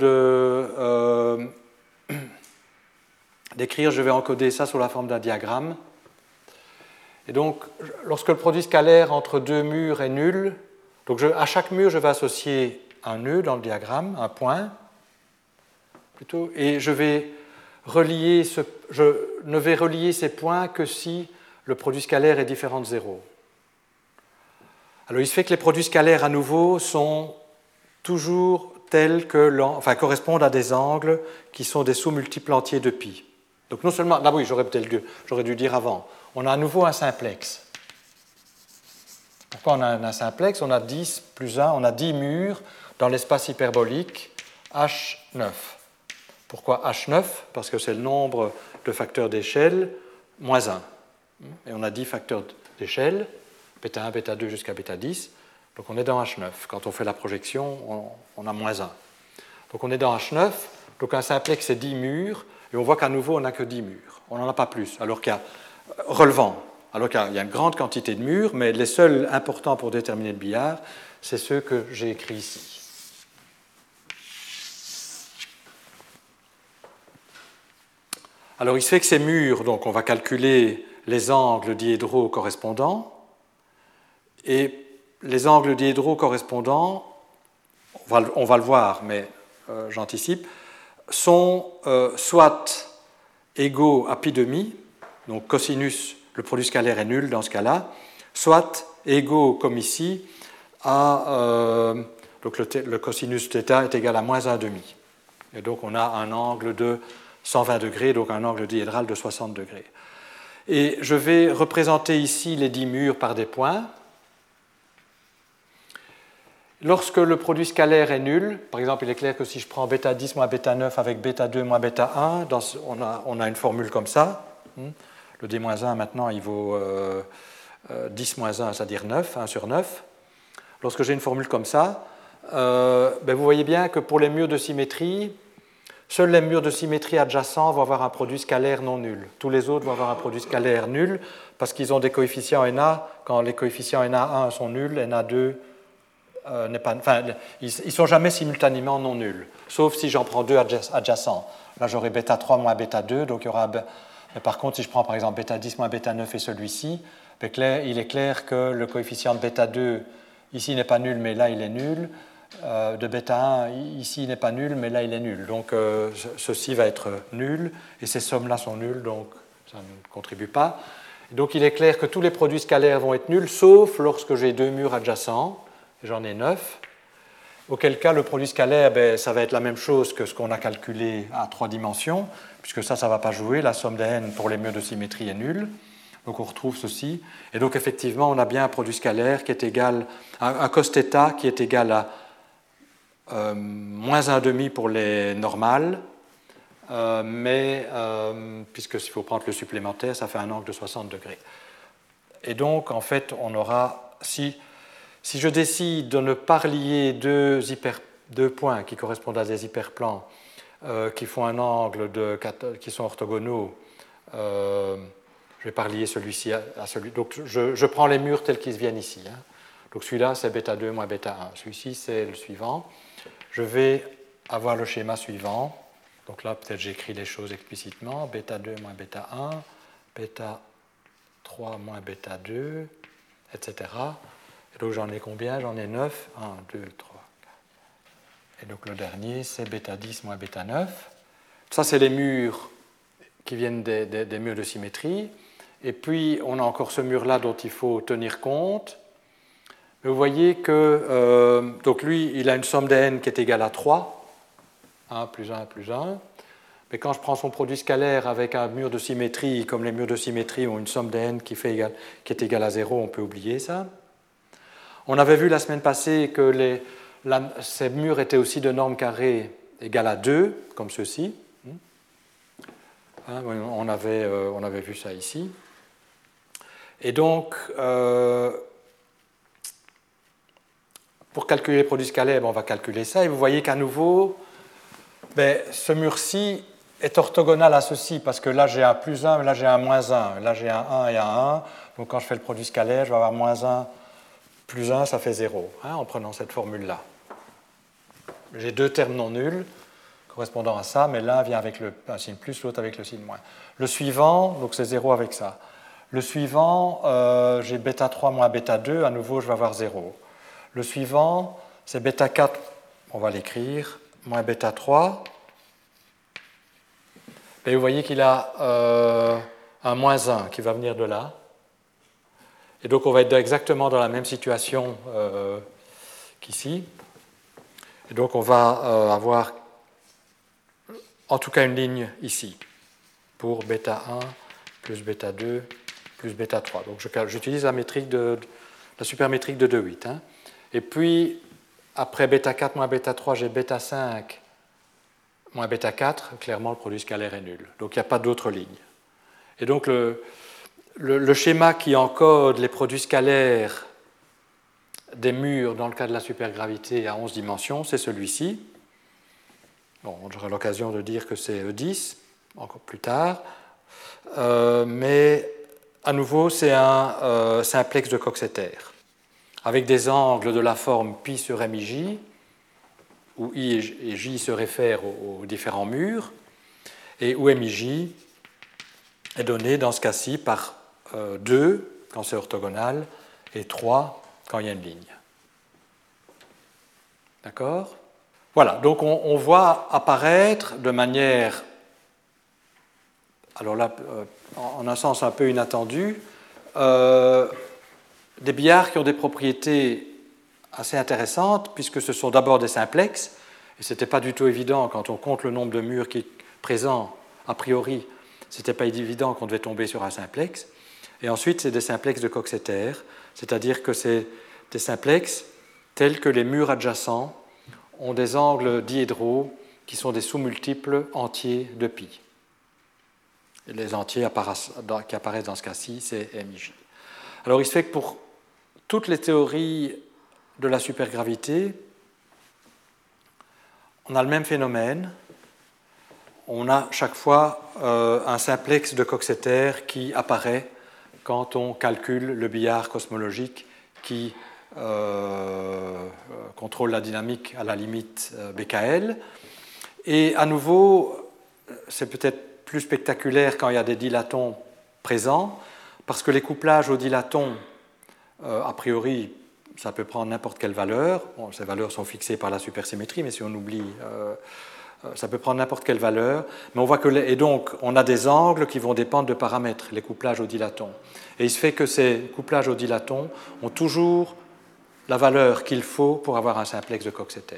d'écrire, je vais encoder ça sous la forme d'un diagramme. Et donc, lorsque le produit scalaire entre deux murs est nul, donc à chaque mur, je vais associer un nœud dans le diagramme, un point, plutôt, et je ne vais relier ces points que si le produit scalaire est différent de 0. Alors, il se fait que les produits scalaires, à nouveau, sont toujours tels que, correspondent à des angles qui sont des sous-multiples entiers de pi. Donc, non seulement, là oui, j'aurais dû dire avant, on a à nouveau un simplex. Pourquoi on a un simplex? On a 10 plus 1, on a 10 murs dans l'espace hyperbolique H9. Pourquoi H9? Parce que c'est le nombre de facteurs d'échelle moins 1. Et on a 10 facteurs d'échelle, bêta 1, bêta 2 jusqu'à bêta 10. Donc on est dans H9. Quand on fait la projection, on a moins 1. Donc on est dans H9. Donc un simplex, c'est 10 murs. Et on voit qu'à nouveau, on n'a que 10 murs. On n'en a pas plus. Alors qu'il y a relevant. Alors qu'il y a une grande quantité de murs, mais les seuls importants pour déterminer le billard, c'est ceux que j'ai écrits ici. Alors il se fait que ces murs, donc on va calculer les angles diédraux correspondants, et les angles diédraux correspondants, on va le voir, mais j'anticipe, sont soit égaux à pi demi, donc cosinus, le produit scalaire est nul dans ce cas-là, soit égaux, comme ici, à donc le cosinus θ est égal à moins 1 demi. Et donc on a un angle de 120 degrés, donc un angle diédral de 60 degrés. Et je vais représenter ici les 10 murs par des points. Lorsque le produit scalaire est nul, par exemple, il est clair que si je prends bêta 10 moins bêta 9 avec bêta 2 moins bêta 1, on a une formule comme ça. Le d-1 maintenant, il vaut 10 moins 1, c'est-à-dire 9, 1 sur 9. Lorsque j'ai une formule comme ça, vous voyez bien que pour les murs de symétrie, seuls les murs de symétrie adjacents vont avoir un produit scalaire non nul. Tous les autres vont avoir un produit scalaire nul parce qu'ils ont des coefficients NA. Quand les coefficients NA1 sont nuls, NA2 n'est pas. Enfin, ils ne sont jamais simultanément non nuls, sauf si j'en prends deux adjacents. Là, j'aurai bêta 3 moins bêta 2, donc il y aura. Mais par contre, si je prends par exemple bêta 10 moins bêta 9 et celui-ci, il est clair que le coefficient de bêta 2 ici n'est pas nul, mais là il est nul. De bêta 1 ici n'est pas nul, mais là il est nul. Donc ceci va être nul, et ces sommes-là sont nulles, donc ça ne contribue pas. Et donc il est clair que tous les produits scalaires vont être nuls, sauf lorsque j'ai deux murs adjacents, j'en ai 9, auquel cas le produit scalaire, ça va être la même chose que ce qu'on a calculé à 3 dimensions, puisque ça ne va pas jouer, la somme des n pour les murs de symétrie est nulle. Donc on retrouve ceci. Et donc effectivement, on a bien un produit scalaire qui est égal à un cos θ qui est égal à moins 1,5 pour les normales, mais puisque s'il faut prendre le supplémentaire, ça fait un angle de 60 degrés. Et donc, en fait, on aura, si je décide de ne pas relier deux points qui correspondent à des hyperplans qui font un angle qui sont orthogonaux, je vais pas relier celui-ci à celui. Donc, je prends les murs tels qu'ils viennent ici. Hein. Donc, celui-là, c'est bêta 2 moins bêta 1. Celui-ci, c'est le suivant. Je vais avoir le schéma suivant. Donc là, peut-être j'écris les choses explicitement. Bêta 2 moins bêta 1, bêta 3 moins bêta 2, etc. Et donc j'en ai combien? J'en ai 9. 1, 2, 3, 4. Et donc le dernier, c'est bêta 10 moins bêta 9. Ça, c'est les murs qui viennent des murs de symétrie. Et puis, on a encore ce mur-là dont il faut tenir compte. Vous voyez que donc lui, il a une somme de n qui est égale à 3, 1 plus 1 plus 1. Mais quand je prends son produit scalaire avec un mur de symétrie, comme les murs de symétrie ont une somme de n qui est égale à 0, on peut oublier ça. On avait vu la semaine passée que ces murs étaient aussi de norme carrée égale à 2, comme ceci. Hein, on avait vu ça ici. Et donc, pour calculer les produits scalaires, on va calculer ça. Et vous voyez qu'à nouveau, ce mur-ci est orthogonal à ceci, parce que là j'ai un plus 1, mais là j'ai un moins 1. Là j'ai un 1 et un 1. Donc quand je fais le produit scalaire, je vais avoir moins 1 plus 1, ça fait 0, en prenant cette formule-là. J'ai deux termes non nuls correspondant à ça, mais l'un vient avec un signe plus, l'autre avec le signe moins. Le suivant, donc c'est 0 avec ça. Le suivant, j'ai bêta 3 moins bêta 2, à nouveau je vais avoir 0. Le suivant, c'est bêta 4, on va l'écrire, moins bêta 3. Et vous voyez qu'il a un moins 1 qui va venir de là. Et donc on va être exactement dans la même situation qu'ici. Et donc on va avoir en tout cas une ligne ici pour bêta 1 plus bêta 2 plus bêta 3. Donc j'utilise la supermétrique de 2,8. Et puis après bêta 4 moins bêta 3, j'ai bêta 5 moins bêta 4. Clairement, le produit scalaire est nul. Donc il n'y a pas d'autre ligne. Et donc le schéma qui encode les produits scalaires des murs dans le cas de la supergravité à 11 dimensions, c'est celui-ci. Bon, j'aurai l'occasion de dire que c'est E10, encore plus tard. Mais à nouveau, c'est un simplex de Coxeter, avec des angles de la forme π sur MIJ, où I et J se réfèrent aux différents murs, et où MIJ est donné dans ce cas-ci par 2 quand c'est orthogonal et 3 quand il y a une ligne. D'accord ? Voilà, donc on voit apparaître de manière, alors là, en un sens un peu inattendu, des billards qui ont des propriétés assez intéressantes, puisque ce sont d'abord des simplex, et ce n'était pas du tout évident quand on compte le nombre de murs qui est présent, a priori, ce n'était pas évident qu'on devait tomber sur un simplex. Et ensuite, c'est des simplex de Coxeter, c'est-à-dire que c'est des simplex tels que les murs adjacents ont des angles diédraux qui sont des sous-multiples entiers de π. Et les entiers qui apparaissent dans ce cas-ci, c'est MIJ. Alors il se fait que pour toutes les théories de la supergravité, on a le même phénomène. On a chaque fois un simplex de Coxeter qui apparaît quand on calcule le billard cosmologique qui contrôle la dynamique à la limite BKL. Et à nouveau, c'est peut-être plus spectaculaire quand il y a des dilatons présents, parce que les couplages aux dilatons, a priori, ça peut prendre n'importe quelle valeur. Bon, ces valeurs sont fixées par la supersymétrie, mais si on oublie, ça peut prendre n'importe quelle valeur. Mais on voit que et donc, on a des angles qui vont dépendre de paramètres, les couplages aux dilatons. Et il se fait que ces couplages aux dilatons ont toujours la valeur qu'il faut pour avoir un simplex de Coxeter.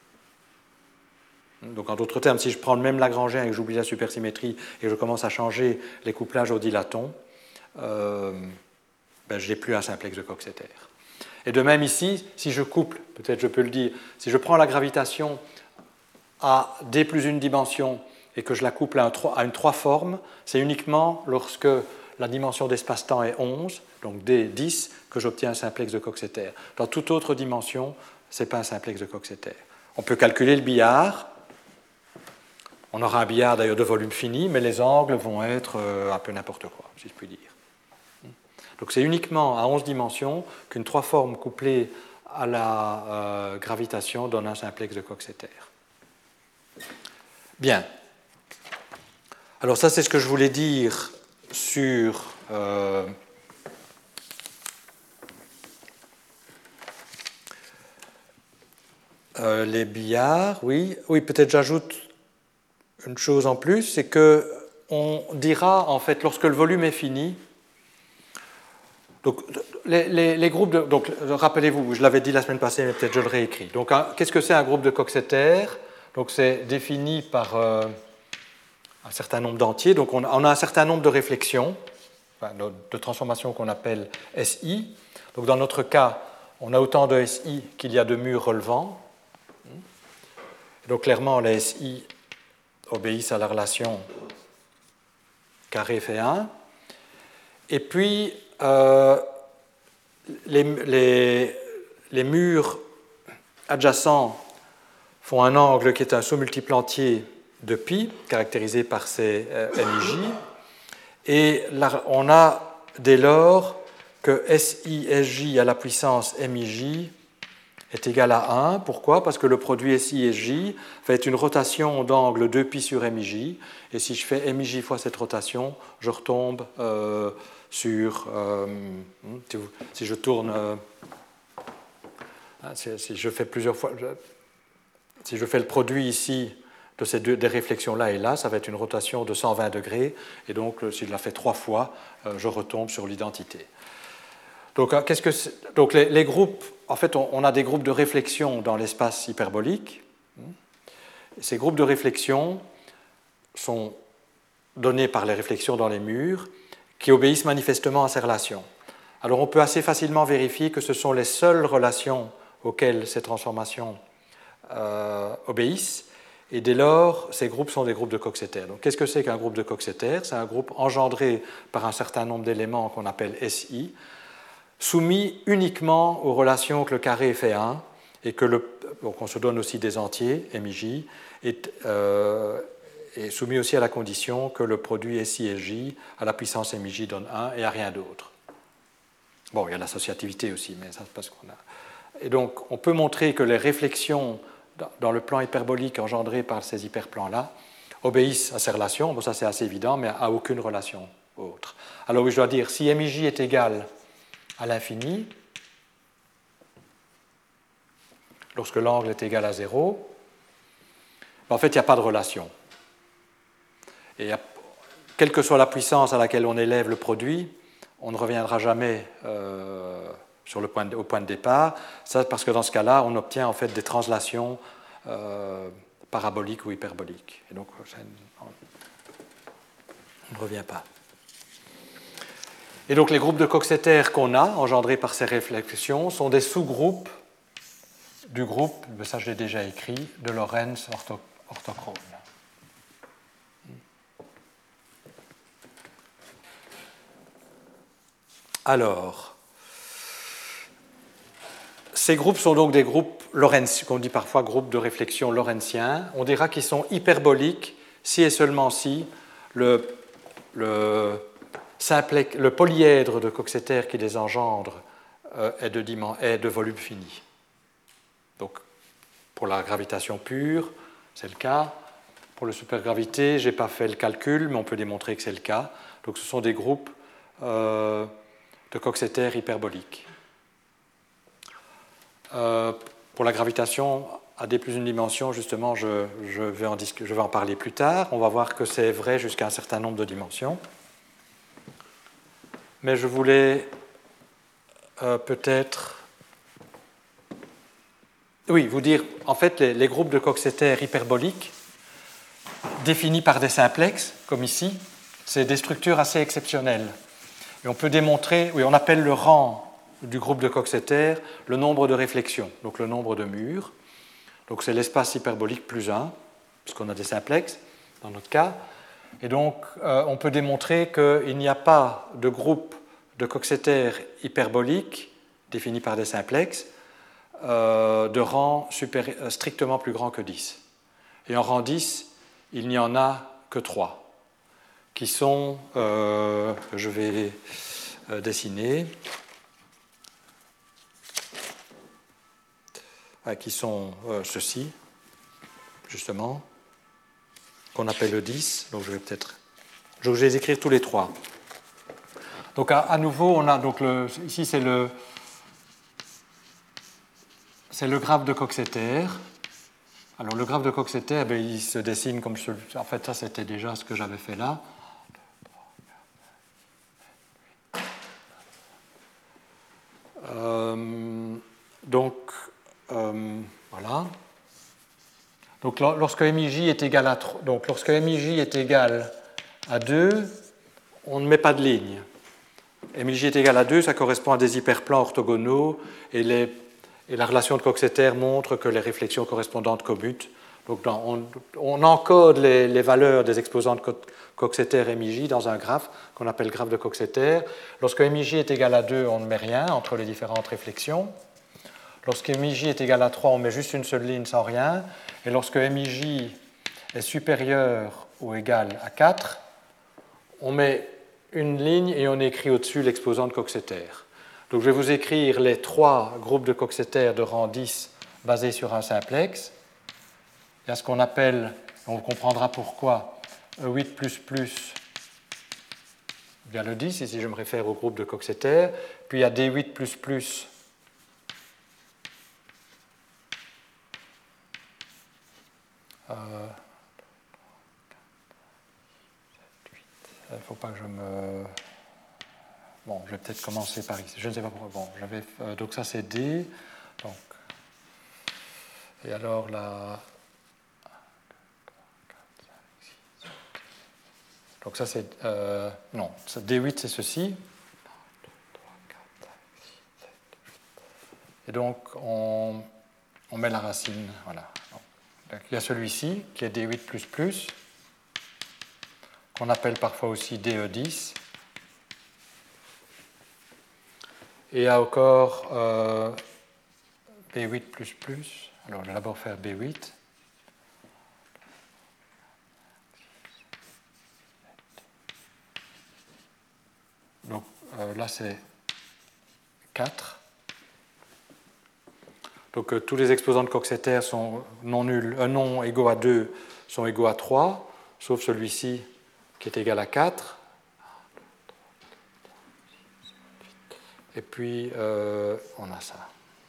Donc en d'autres termes, si je prends le même Lagrangien et que j'oublie la supersymétrie et que je commence à changer les couplages aux dilatons, je n'ai plus un simplex de Coxeter. Et de même ici, si je couple, peut-être je peux le dire, si je prends la gravitation à d plus une dimension et que je la couple à une 3 forme, c'est uniquement lorsque la dimension d'espace-temps est 11, donc d 10, que j'obtiens un simplex de Coxeter. Dans toute autre dimension, ce n'est pas un simplex de Coxeter. On peut calculer le billard. On aura un billard d'ailleurs de volume fini, mais les angles vont être un peu n'importe quoi, si je puis dire. Donc c'est uniquement à 11 dimensions qu'une 3 forme couplée à la gravitation donne un simplex de Coxeter. Bien. Alors ça, c'est ce que je voulais dire sur les billards. Oui, peut-être j'ajoute une chose en plus, c'est qu'on dira, en fait, lorsque le volume est fini, donc les groupes de... Donc, rappelez-vous, je l'avais dit la semaine passée, mais peut-être je le réécris. Donc, qu'est-ce que c'est un groupe de Coxeter? Donc, c'est défini par un certain nombre d'entiers. Donc, on a un certain nombre de réflexions, enfin, de transformations qu'on appelle SI. Donc, dans notre cas, on a autant de SI qu'il y a de murs relevants. Donc, clairement, les SI obéissent à la relation carré fait 1. Et puis, les murs adjacents font un angle qui est un sous-multiple entier de π, caractérisé par ces MIJ. Et là, on a dès lors que SI, SJ à la puissance MIJ est égal à 1. Pourquoi? Parce que le produit SI, SJ fait une rotation d'angle 2π sur MIJ. Et si je fais MIJ fois cette rotation, je retombe sur... si je tourne... si je fais plusieurs fois... Si je fais le produit ici de ces des réflexions là et là, ça va être une rotation de 120 degrés. Et donc, si je la fais 3 fois, je retombe sur l'identité. Donc, donc les groupes, en fait, on a des groupes de réflexion dans l'espace hyperbolique. Ces groupes de réflexion sont donnés par les réflexions dans les murs qui obéissent manifestement à ces relations. Alors, on peut assez facilement vérifier que ce sont les seules relations auxquelles ces transformations obéissent. Et dès lors, ces groupes sont des groupes de Coxeter. Donc, qu'est-ce que c'est qu'un groupe de Coxeter? C'est un groupe engendré par un certain nombre d'éléments qu'on appelle SI, soumis uniquement aux relations que le carré fait 1, et que donc on se donne aussi des entiers, MIJ, et soumis aussi à la condition que le produit SI-SJ à la puissance MIJ donne 1 et à rien d'autre. Bon, il y a l'associativité aussi, mais ça c'est parce qu'on a... Et donc, on peut montrer que les réflexions dans le plan hyperbolique engendré par ces hyperplans-là obéissent à ces relations. Bon, ça c'est assez évident, mais à aucune relation autre. Alors oui, je dois dire, si MIJ est égal à l'infini, lorsque l'angle est égal à 0, en fait, il n'y a pas de relation. Et quelle que soit la puissance à laquelle on élève le produit, on ne reviendra jamais au point de départ. Ça, parce que dans ce cas-là, on obtient en fait des translations paraboliques ou hyperboliques. Et donc, on ne revient pas. Et donc, les groupes de Coxeter qu'on a, engendrés par ces réflexions, sont des sous-groupes du groupe, ça je l'ai déjà écrit, de Lorentz orthochrone. Alors, ces groupes sont donc des groupes lorentziens, qu'on dit parfois groupes de réflexion lorentziens. On dira qu'ils sont hyperboliques si et seulement si le polyèdre de Coxeter qui les engendre est de volume fini. Donc, pour la gravitation pure, c'est le cas. Pour la supergravité, je n'ai pas fait le calcul, mais on peut démontrer que c'est le cas. Donc, ce sont des groupes de Coxeter hyperboliques. Pour la gravitation à d plus une dimension, justement, je vais en parler plus tard. On va voir que c'est vrai jusqu'à un certain nombre de dimensions. Mais je voulais peut-être... Oui, vous dire, en fait, les groupes de Coxeter hyperboliques, définis par des simplexes, comme ici, c'est des structures assez exceptionnelles. Et on peut démontrer, oui, on appelle le rang du groupe de Coxeter le nombre de réflexions, donc le nombre de murs. Donc c'est l'espace hyperbolique plus 1, puisqu'on a des simplexes dans notre cas. Et donc on peut démontrer qu'il n'y a pas de groupe de Coxeter hyperbolique défini par des simplexes de rang strictement plus grand que 10. Et en rang 10, il n'y en a que 3, qui sont, je vais dessiner, qui sont ceux-ci, justement, qu'on appelle le 10. Donc je vais les écrire tous les 3. Donc à nouveau, on a donc ici c'est le graphe de Coxeter. Alors le graphe de Coxeter, il se dessine comme celui. En fait, ça c'était déjà ce que j'avais fait là. Voilà. Donc lorsque MIJ est égal à 3, donc lorsque MIJ est égal à 2, on ne met pas de ligne. MIJ est égal à 2, ça correspond à des hyperplans orthogonaux et la relation de Coxeter montre que les réflexions correspondantes commutent. Donc on encode les valeurs des exposants de Coxeter et MIJ dans un graphe qu'on appelle graphe de Coxeter. Lorsque MIJ est égal à 2, on ne met rien entre les différentes réflexions. Lorsque MIJ est égal à 3, on met juste une seule ligne sans rien. Et lorsque MIJ est supérieur ou égal à 4, on met une ligne et on écrit au-dessus l'exposant de Coxeter. Donc je vais vous écrire les 3 groupes de Coxeter de rang 10 basés sur un simplex. Il y a ce qu'on appelle, on comprendra pourquoi, E8++, bien le 10, ici je me réfère au groupe de Coxeter, puis il y a D8++, il ne faut pas que je me... Bon, je vais peut-être commencer par ici. Je ne sais pas pourquoi. Bon, donc ça c'est D. Donc, et alors là... Donc ça c'est... non, D8 c'est ceci. Et donc on met la racine. Voilà. Donc, il y a celui-ci qui est D8++, qu'on appelle parfois aussi DE10. Et il y a encore B8++. Alors, je vais d'abord faire B8. Donc, là, c'est 4. Donc, tous les exposants de Coxeter sont non nuls, non égaux à 2 sont égaux à 3, sauf celui-ci qui est égal à 4. Et puis, on a ça.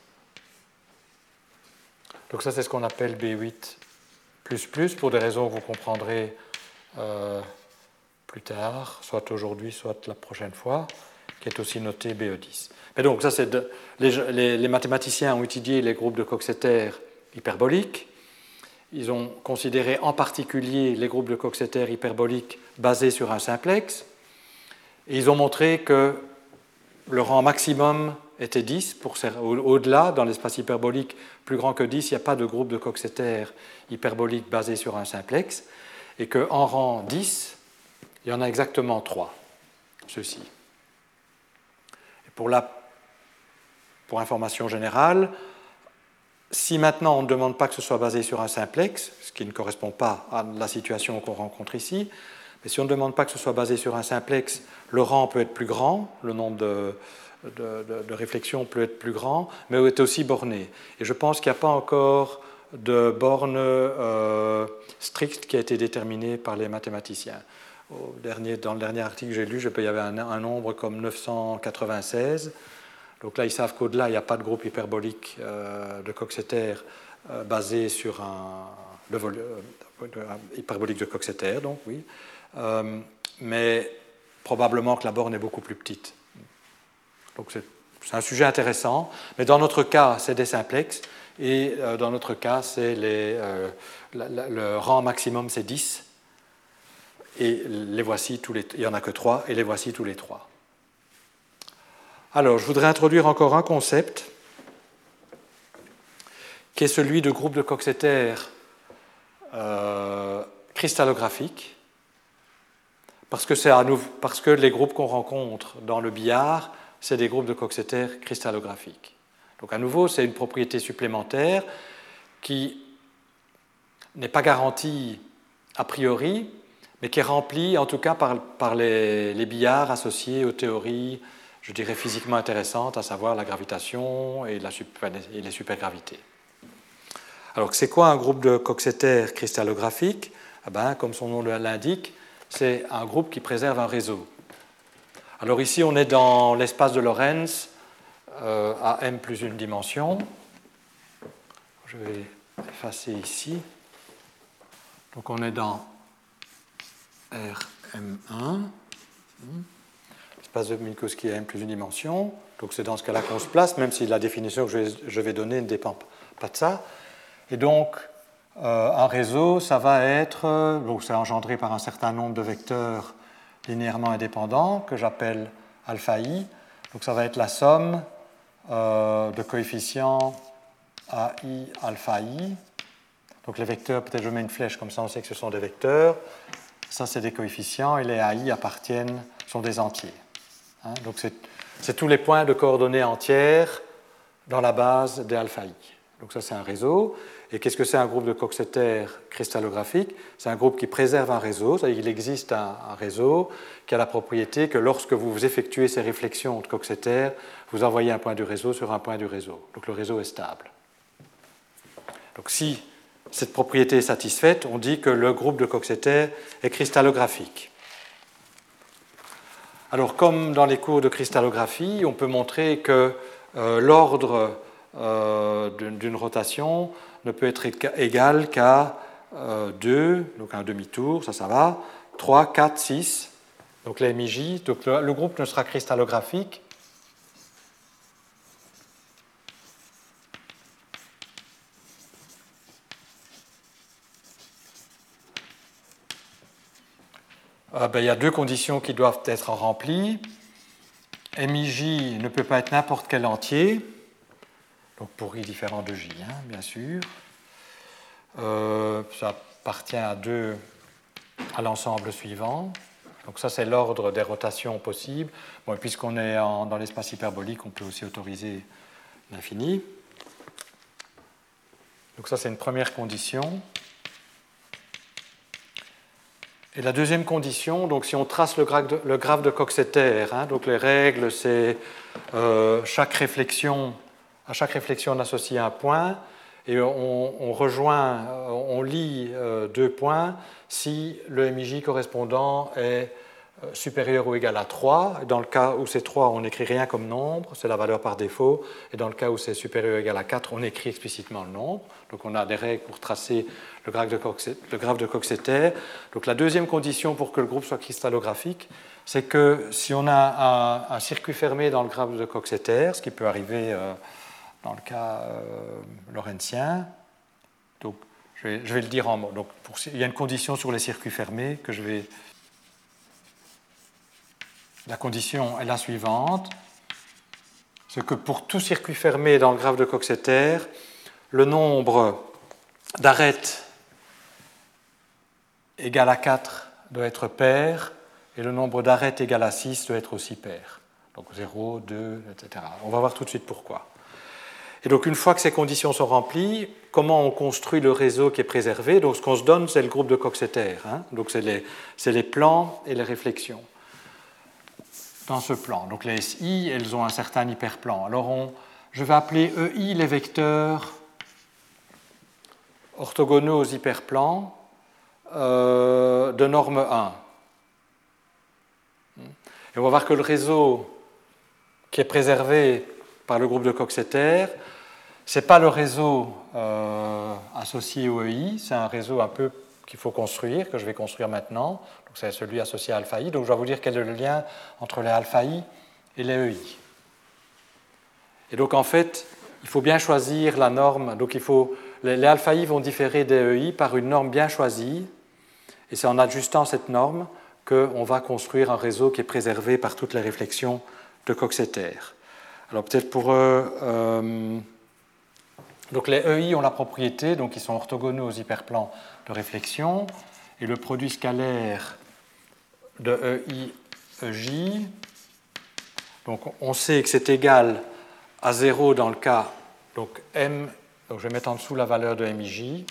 Donc ça, c'est ce qu'on appelle B8++, pour des raisons que vous comprendrez plus tard, soit aujourd'hui, soit la prochaine fois, qui est aussi noté BE10. Mais donc, ça, c'est les mathématiciens ont étudié les groupes de Coxeter hyperboliques. Ils ont considéré en particulier les groupes de Coxeter hyperboliques basés sur un simplex. Et ils ont montré que le rang maximum était 10. Au-delà, dans l'espace hyperbolique plus grand que 10, il n'y a pas de groupe de Coxeter hyperbolique basé sur un simplex. Et qu'en rang 10, il y en a exactement 3, ceux-ci. Pour information générale, si maintenant on ne demande pas que ce soit basé sur un simplex, ce qui ne correspond pas à la situation qu'on rencontre ici, mais si on ne demande pas que ce soit basé sur un simplex, le rang peut être plus grand, le nombre de réflexions peut être plus grand, mais est aussi borné. Et je pense qu'il n'y a pas encore de borne stricte qui a été déterminée par les mathématiciens. Dans le dernier article que j'ai lu, il y avait un nombre comme 996. Donc là, ils savent qu'au-delà, il n'y a pas de groupe hyperbolique de Coxeter basé sur hyperbolique de Coxeter, donc oui. Mais probablement que la borne est beaucoup plus petite. Donc c'est un sujet intéressant. Mais dans notre cas, c'est des simplex. Et dans notre cas, c'est le rang maximum, c'est 10. Et les voici il n'y en a que 3, et les voici tous les 3. Alors, je voudrais introduire encore un concept qui est celui de groupe de Coxeter cristallographique, parce que les groupes qu'on rencontre dans le billard, c'est des groupes de Coxeter cristallographiques. Donc, à nouveau, c'est une propriété supplémentaire qui n'est pas garantie a priori, mais qui est remplie en tout cas par les billards associés aux théories, je dirais, physiquement intéressantes, à savoir la gravitation et les supergravités. Alors, c'est quoi un groupe de Coxeter cristallographique ? Comme son nom l'indique, c'est un groupe qui préserve un réseau. Alors ici, on est dans l'espace de Lorentz à m plus une dimension. Je vais effacer ici. Donc on est dans Rm1, l'espace de Minkowski à m plus une dimension. Donc c'est dans ce cas-là qu'on se place, même si la définition que je vais donner ne dépend pas de ça. Et donc, un réseau, ça va être, donc c'est engendré par un certain nombre de vecteurs linéairement indépendants que j'appelle alpha i. Donc ça va être la somme de coefficients AI alpha i. Donc les vecteurs, peut-être je mets une flèche comme ça, on sait que ce sont des vecteurs. Ça, c'est des coefficients et les AI sont des entiers. Donc c'est tous les points de coordonnées entières dans la base des alpha i. Donc ça, c'est un réseau. Et qu'est-ce que c'est un groupe de Coxeter cristallographique? C'est un groupe qui préserve un réseau, c'est-à-dire qu'il existe un réseau qui a la propriété que lorsque vous effectuez ces réflexions de Coxeter, vous envoyez un point du réseau sur un point du réseau. Donc le réseau est stable. Donc si cette propriété est satisfaite, on dit que le groupe de Coxeter est cristallographique. Alors comme dans les cours de cristallographie, on peut montrer que l'ordre d'une rotation ne peut être égal qu'à 2, donc un demi-tour, ça va, 3, 4, 6, donc la MIJ, donc le groupe ne sera cristallographique il y a deux conditions qui doivent être remplies. MIJ ne peut pas être n'importe quel entier, donc pour I différent de J, hein, bien sûr. Ça appartient à l'ensemble suivant. Donc ça, c'est l'ordre des rotations possibles. Bon, puisqu'on est dans l'espace hyperbolique, on peut aussi autoriser l'infini. Donc ça, c'est une première condition. Et la deuxième condition, donc si on trace le graphe de Coxeter, hein, donc les règles, c'est à chaque réflexion, on associe un point et on lie deux points si le MIJ correspondant est supérieur ou égal à 3. Dans le cas où c'est 3, on n'écrit rien comme nombre, c'est la valeur par défaut. Et dans le cas où c'est supérieur ou égal à 4, on écrit explicitement le nombre. Donc on a des règles pour tracer le graphe de Coxeter. Donc la deuxième condition pour que le groupe soit cristallographique, c'est que si on a un circuit fermé dans le graphe de Coxeter, ce qui peut arriver dans le cas lorenzien, donc je vais le dire en mots. Donc il y a une condition sur les circuits fermés que je vais... La condition est la suivante, c'est que pour tout circuit fermé dans le graphe de Coxeter, le nombre d'arêtes égal à 4 doit être pair et le nombre d'arêtes égal à 6 doit être aussi pair. Donc 0, 2, etc. On va voir tout de suite pourquoi. Et donc une fois que ces conditions sont remplies, comment on construit le réseau qui est préservé? Donc ce qu'on se donne, c'est le groupe de Coxeter. Hein? Donc c'est les plans et les réflexions. Dans ce plan. Donc les SI, elles ont un certain hyperplan. Alors je vais appeler EI les vecteurs orthogonaux aux hyperplans de norme 1. Et on va voir que le réseau qui est préservé par le groupe de Coxeter, ce n'est pas le réseau associé au EI, c'est un réseau un peu qu'il faut construire, que je vais construire maintenant. Donc c'est celui associé à alpha I. Donc je vais vous dire quel est le lien entre les alpha I et les EI. Et donc en fait, il faut bien choisir la norme. Donc les alpha I vont différer des EI par une norme bien choisie. Et c'est en ajustant cette norme qu'on va construire un réseau qui est préservé par toutes les réflexions de Coxeter. Alors peut-être pour donc les EI ont la propriété, donc ils sont orthogonaux aux hyperplans de réflexion, et le produit scalaire de EI, EJ, donc on sait que c'est égal à 0 dans le cas, donc M, donc je vais mettre en dessous la valeur de MIJ.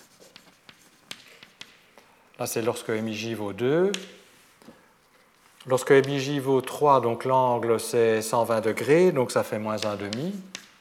Là c'est lorsque MIJ vaut 2. Lorsque MIJ vaut 3, donc l'angle c'est 120 degrés, donc ça fait moins 1,5.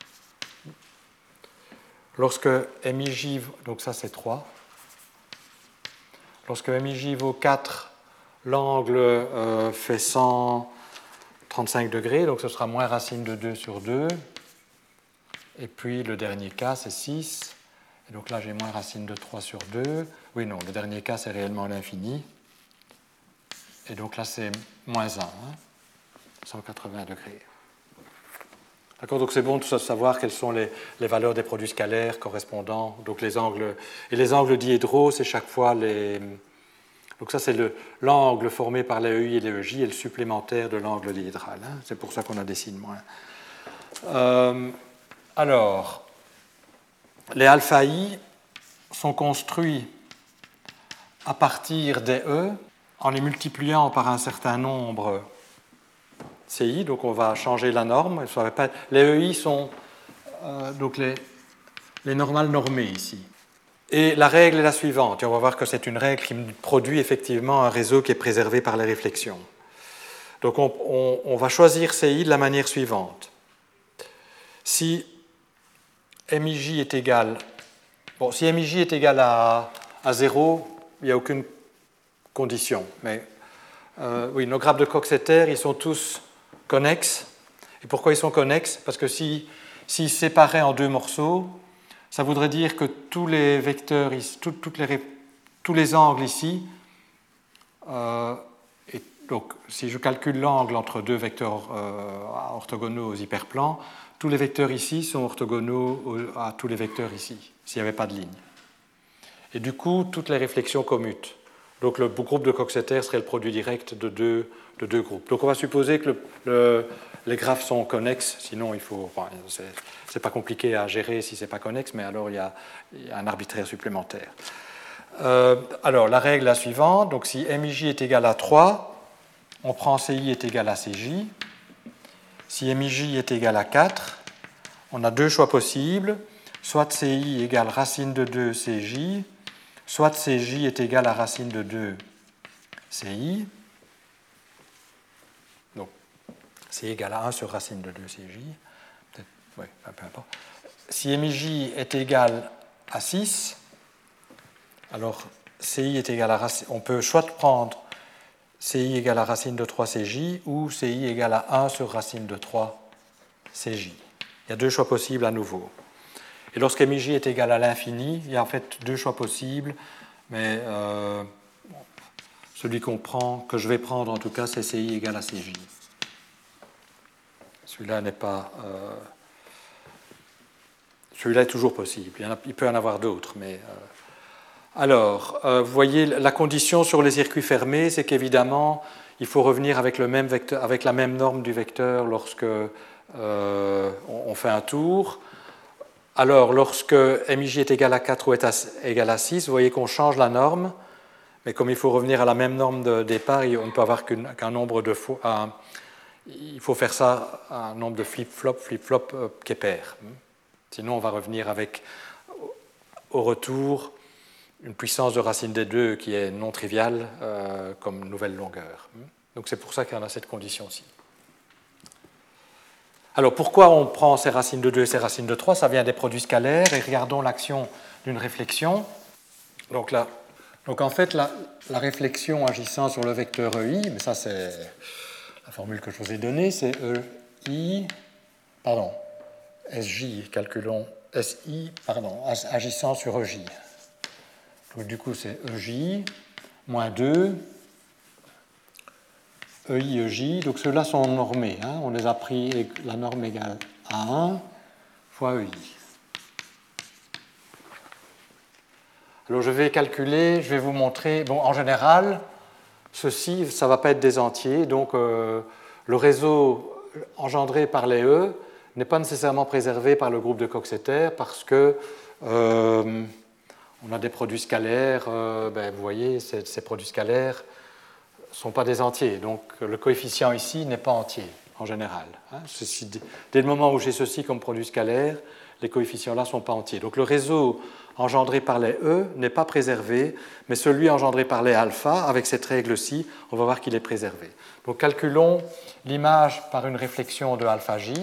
Lorsque MIJ, donc ça c'est 3. Lorsque MIJ vaut 4, l'angle fait 135 degrés, donc ce sera moins racine de 2 sur 2. Et puis le dernier cas, c'est 6. Et donc là, j'ai moins racine de 3 sur 2. Oui, non, le dernier cas, c'est réellement l'infini. Et donc là, c'est moins 1, 180 degrés. D'accord, donc c'est bon de savoir quelles sont les valeurs des produits scalaires correspondants. Donc les angles, et les angles diédraux, c'est chaque fois les... Donc ça, c'est l'angle formé par les EI et les EJ et le supplémentaire de l'angle diédral. Hein. C'est pour ça qu'on a des signes moins. Alors, les alpha I sont construits à partir des E en les multipliant par un certain nombre CI, donc on va changer la norme. Les EI sont donc les normales normées ici. Et la règle est la suivante, et on va voir que c'est une règle qui produit effectivement un réseau qui est préservé par les réflexions. Donc on va choisir CI de la manière suivante. Si MIJ est égal, si MIJ est égal à 0, il n'y a aucune condition. Mais oui, nos graphes de Coxeter, ils sont tous connexes. Et pourquoi ils sont connexes? Parce que s'ils séparaient en deux morceaux, ça voudrait dire que tous les vecteurs, tous les angles ici, et donc si je calcule l'angle entre deux vecteurs orthogonaux aux hyperplans, tous les vecteurs ici sont orthogonaux à tous les vecteurs ici, s'il n'y avait pas de ligne. Et du coup, toutes les réflexions commutent. Donc le groupe de Coxeter serait le produit direct de deux groupes. Donc on va supposer que les graphes sont connexes, sinon il faut. Enfin, c'est pas compliqué à gérer si c'est pas connexe, mais alors il y a un arbitraire supplémentaire. Alors la règle est la suivante. Donc si MIJ est égal à 3, on prend CI est égal à CJ. Si MIJ est égal à 4, on a deux choix possibles. Soit CI égale racine de 2 CJ, soit CJ est égal à racine de 2 CI. Donc, c'est égal à 1 sur racine de 2 CJ. Oui, peu importe. Si MIJ est égal à 6, alors CI est égal à racine. On peut soit prendre CI égale à racine de 3 CJ ou CI égale à 1 sur racine de 3 CJ. Il y a deux choix possibles à nouveau. Et lorsque MIJ est égal à l'infini, il y a en fait deux choix possibles, mais celui que je vais prendre en tout cas, c'est CI égale à CJ. Celui-là n'est pas. Celui-là est toujours possible. Il peut y en avoir d'autres, mais. Alors, vous voyez, la condition sur les circuits fermés, c'est qu'évidemment, il faut revenir avec le même vecteur, avec la même norme du vecteur lorsque on fait un tour. Alors, lorsque MIJ est égal à 4 ou est égal à 6, vous voyez qu'on change la norme, mais comme il faut revenir à la même norme de départ, on ne peut avoir qu'un nombre de fois. Il faut faire ça à un nombre de flip-flop qui est pair. Sinon, on va revenir avec, au retour, une puissance de racine des deux qui est non triviale comme nouvelle longueur. Donc, c'est pour ça qu'il y en a cette condition-ci. Alors, pourquoi on prend ces racines de 2 et ces racines de 3? Ça vient des produits scalaires, et regardons l'action d'une réflexion. Donc, en fait, la réflexion agissant sur le vecteur EI, mais ça, c'est la formule que je vous ai donnée, c'est SJ, calculons SI, agissant sur EJ. Donc, du coup, c'est EJ moins 2. EI, EJ, donc ceux-là sont normés. On les a pris la norme égale à 1 fois EI. Alors je vais calculer, je vais vous montrer. Bon, en général, ceci, ça ne va pas être des entiers, donc le réseau engendré par les E n'est pas nécessairement préservé par le groupe de Coxeter parce que on a des produits scalaires, vous voyez, ces produits scalaires ne sont pas des entiers. Donc le coefficient ici n'est pas entier, en général. Dès le moment où j'ai ceci comme produit scalaire, les coefficients-là ne sont pas entiers. Donc le réseau engendré par les E n'est pas préservé, mais celui engendré par les alpha, avec cette règle-ci, on va voir qu'il est préservé. Donc calculons l'image par une réflexion de alpha J.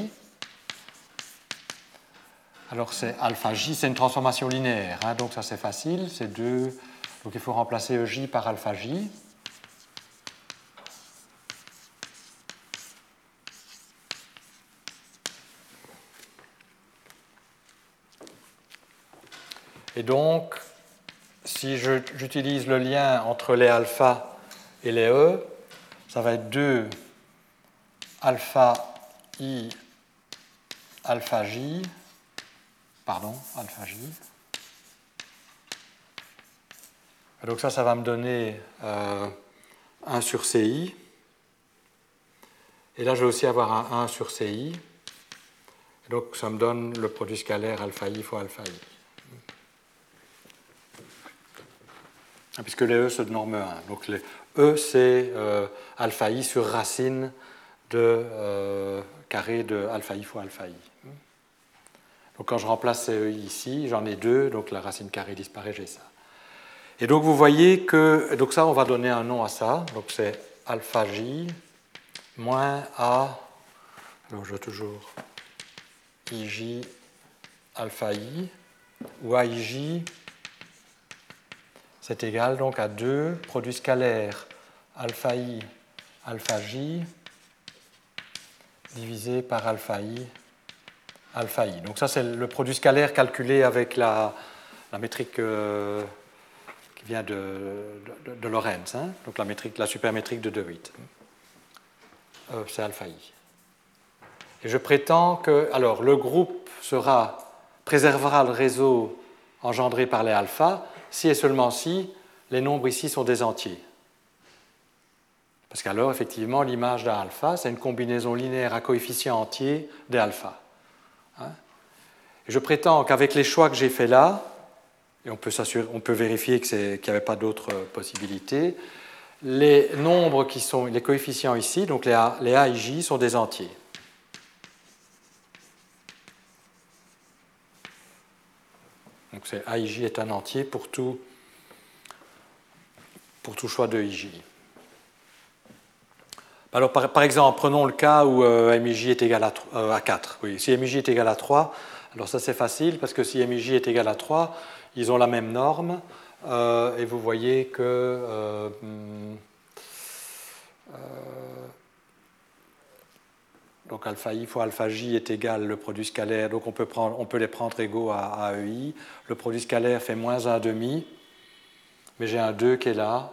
Alors c'est alpha J, c'est une transformation linéaire, donc ça c'est facile, c'est 2. Donc il faut remplacer EJ par alpha J. Et donc, si j'utilise le lien entre les alpha et les E, ça va être 2 alpha I alpha J, alpha J. Et donc ça va me donner 1 sur CI. Et là, je vais aussi avoir un 1 sur CI. Et donc ça me donne le produit scalaire alpha I fois alpha I. Puisque les E se norment 1. Donc les E, c'est alpha I sur racine de carré de alpha I fois alpha I. Donc quand je remplace CEI ici, j'en ai 2, donc la racine carrée disparaît, j'ai ça. Et donc vous voyez que, donc ça on va donner un nom à ça, donc c'est alpha J moins A, alors je veux toujours IJ alpha I, où AIJ c'est égal donc à 2 produit scalaire alpha I alpha J divisé par alpha I alpha I. Donc ça c'est le produit scalaire calculé avec la métrique qui vient de Lorentz, hein, donc la supermétrique de De Witt. C'est alpha I. Et je prétends que alors, le groupe préservera le réseau engendré par les alphas si et seulement si les nombres ici sont des entiers. Parce qu'alors, effectivement, l'image d'un alpha, c'est une combinaison linéaire à coefficients entiers des alphas. Hein? Et je prétends qu'avec les choix que j'ai faits là, et on peut vérifier qu'il n'y avait pas d'autres possibilités, les nombres qui sont les coefficients ici, donc les A et J, sont des entiers. Donc AIJ est un entier pour tout choix de IJ. Alors par exemple, prenons le cas où MIJ est égal à 4. Oui, si MIJ est égal à 3, alors ça c'est facile parce que si MIJ est égal à 3, ils ont la même norme et vous voyez que donc alpha I fois alpha J est égal le produit scalaire, donc on peut les prendre égaux à EI. Le produit scalaire fait moins 1,5, mais j'ai un 2 qui est là.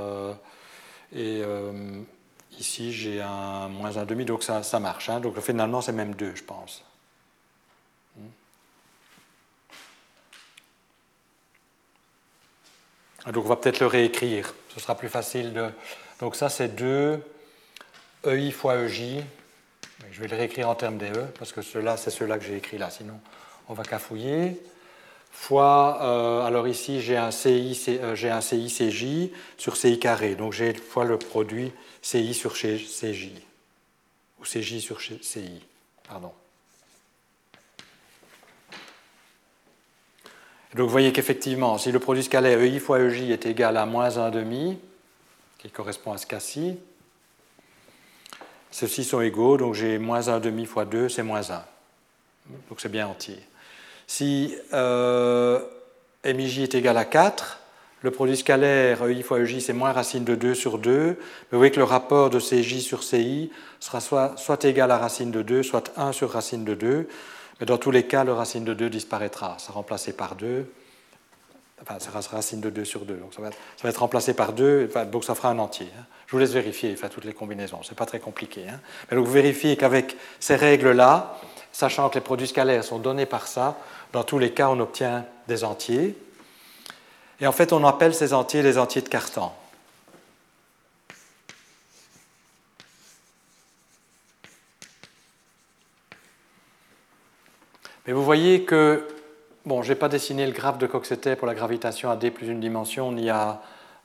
Ici j'ai un moins 1,5, donc ça marche. Hein, donc finalement c'est même 2, je pense. Donc on va peut-être le réécrire, ce sera plus facile. Donc ça c'est 2 EI fois EJ. Je vais le réécrire en termes des E, parce que c'est ceux-là que j'ai écrit là, sinon on va cafouiller. Fois, alors ici j'ai un CI CJ sur CI carré, donc j'ai fois le produit CI sur CJ, ou CJ sur CI, pardon. Donc vous voyez qu'effectivement, si le produit scalaire EI fois EJ est égal à moins 1,5, qui correspond à ce cas-ci, ceux-ci sont égaux, donc j'ai moins 1,5 fois 2, c'est moins 1. Donc c'est bien entier. Si MIJ est égal à 4, le produit scalaire EI fois EJ, c'est moins racine de 2 sur 2. Mais vous voyez que le rapport de CJ sur CI sera soit égal à racine de 2, soit 1 sur racine de 2. Mais dans tous les cas, le racine de 2 disparaîtra. Ça sera remplacé par 2. Enfin, ça sera racine de 2 sur 2. Donc ça va être remplacé par 2, donc ça fera un entier. Hein. Je vous laisse vérifier toutes les combinaisons. Ce n'est pas très compliqué. Hein. Mais donc vous vérifiez qu'avec ces règles-là, sachant que les produits scalaires sont donnés par ça, dans tous les cas, on obtient des entiers. Et en fait, on appelle ces entiers les entiers de Cartan. Mais vous voyez que, bon, je n'ai pas dessiné le graphe de Coxeter pour la gravitation à D plus une dimension, ni à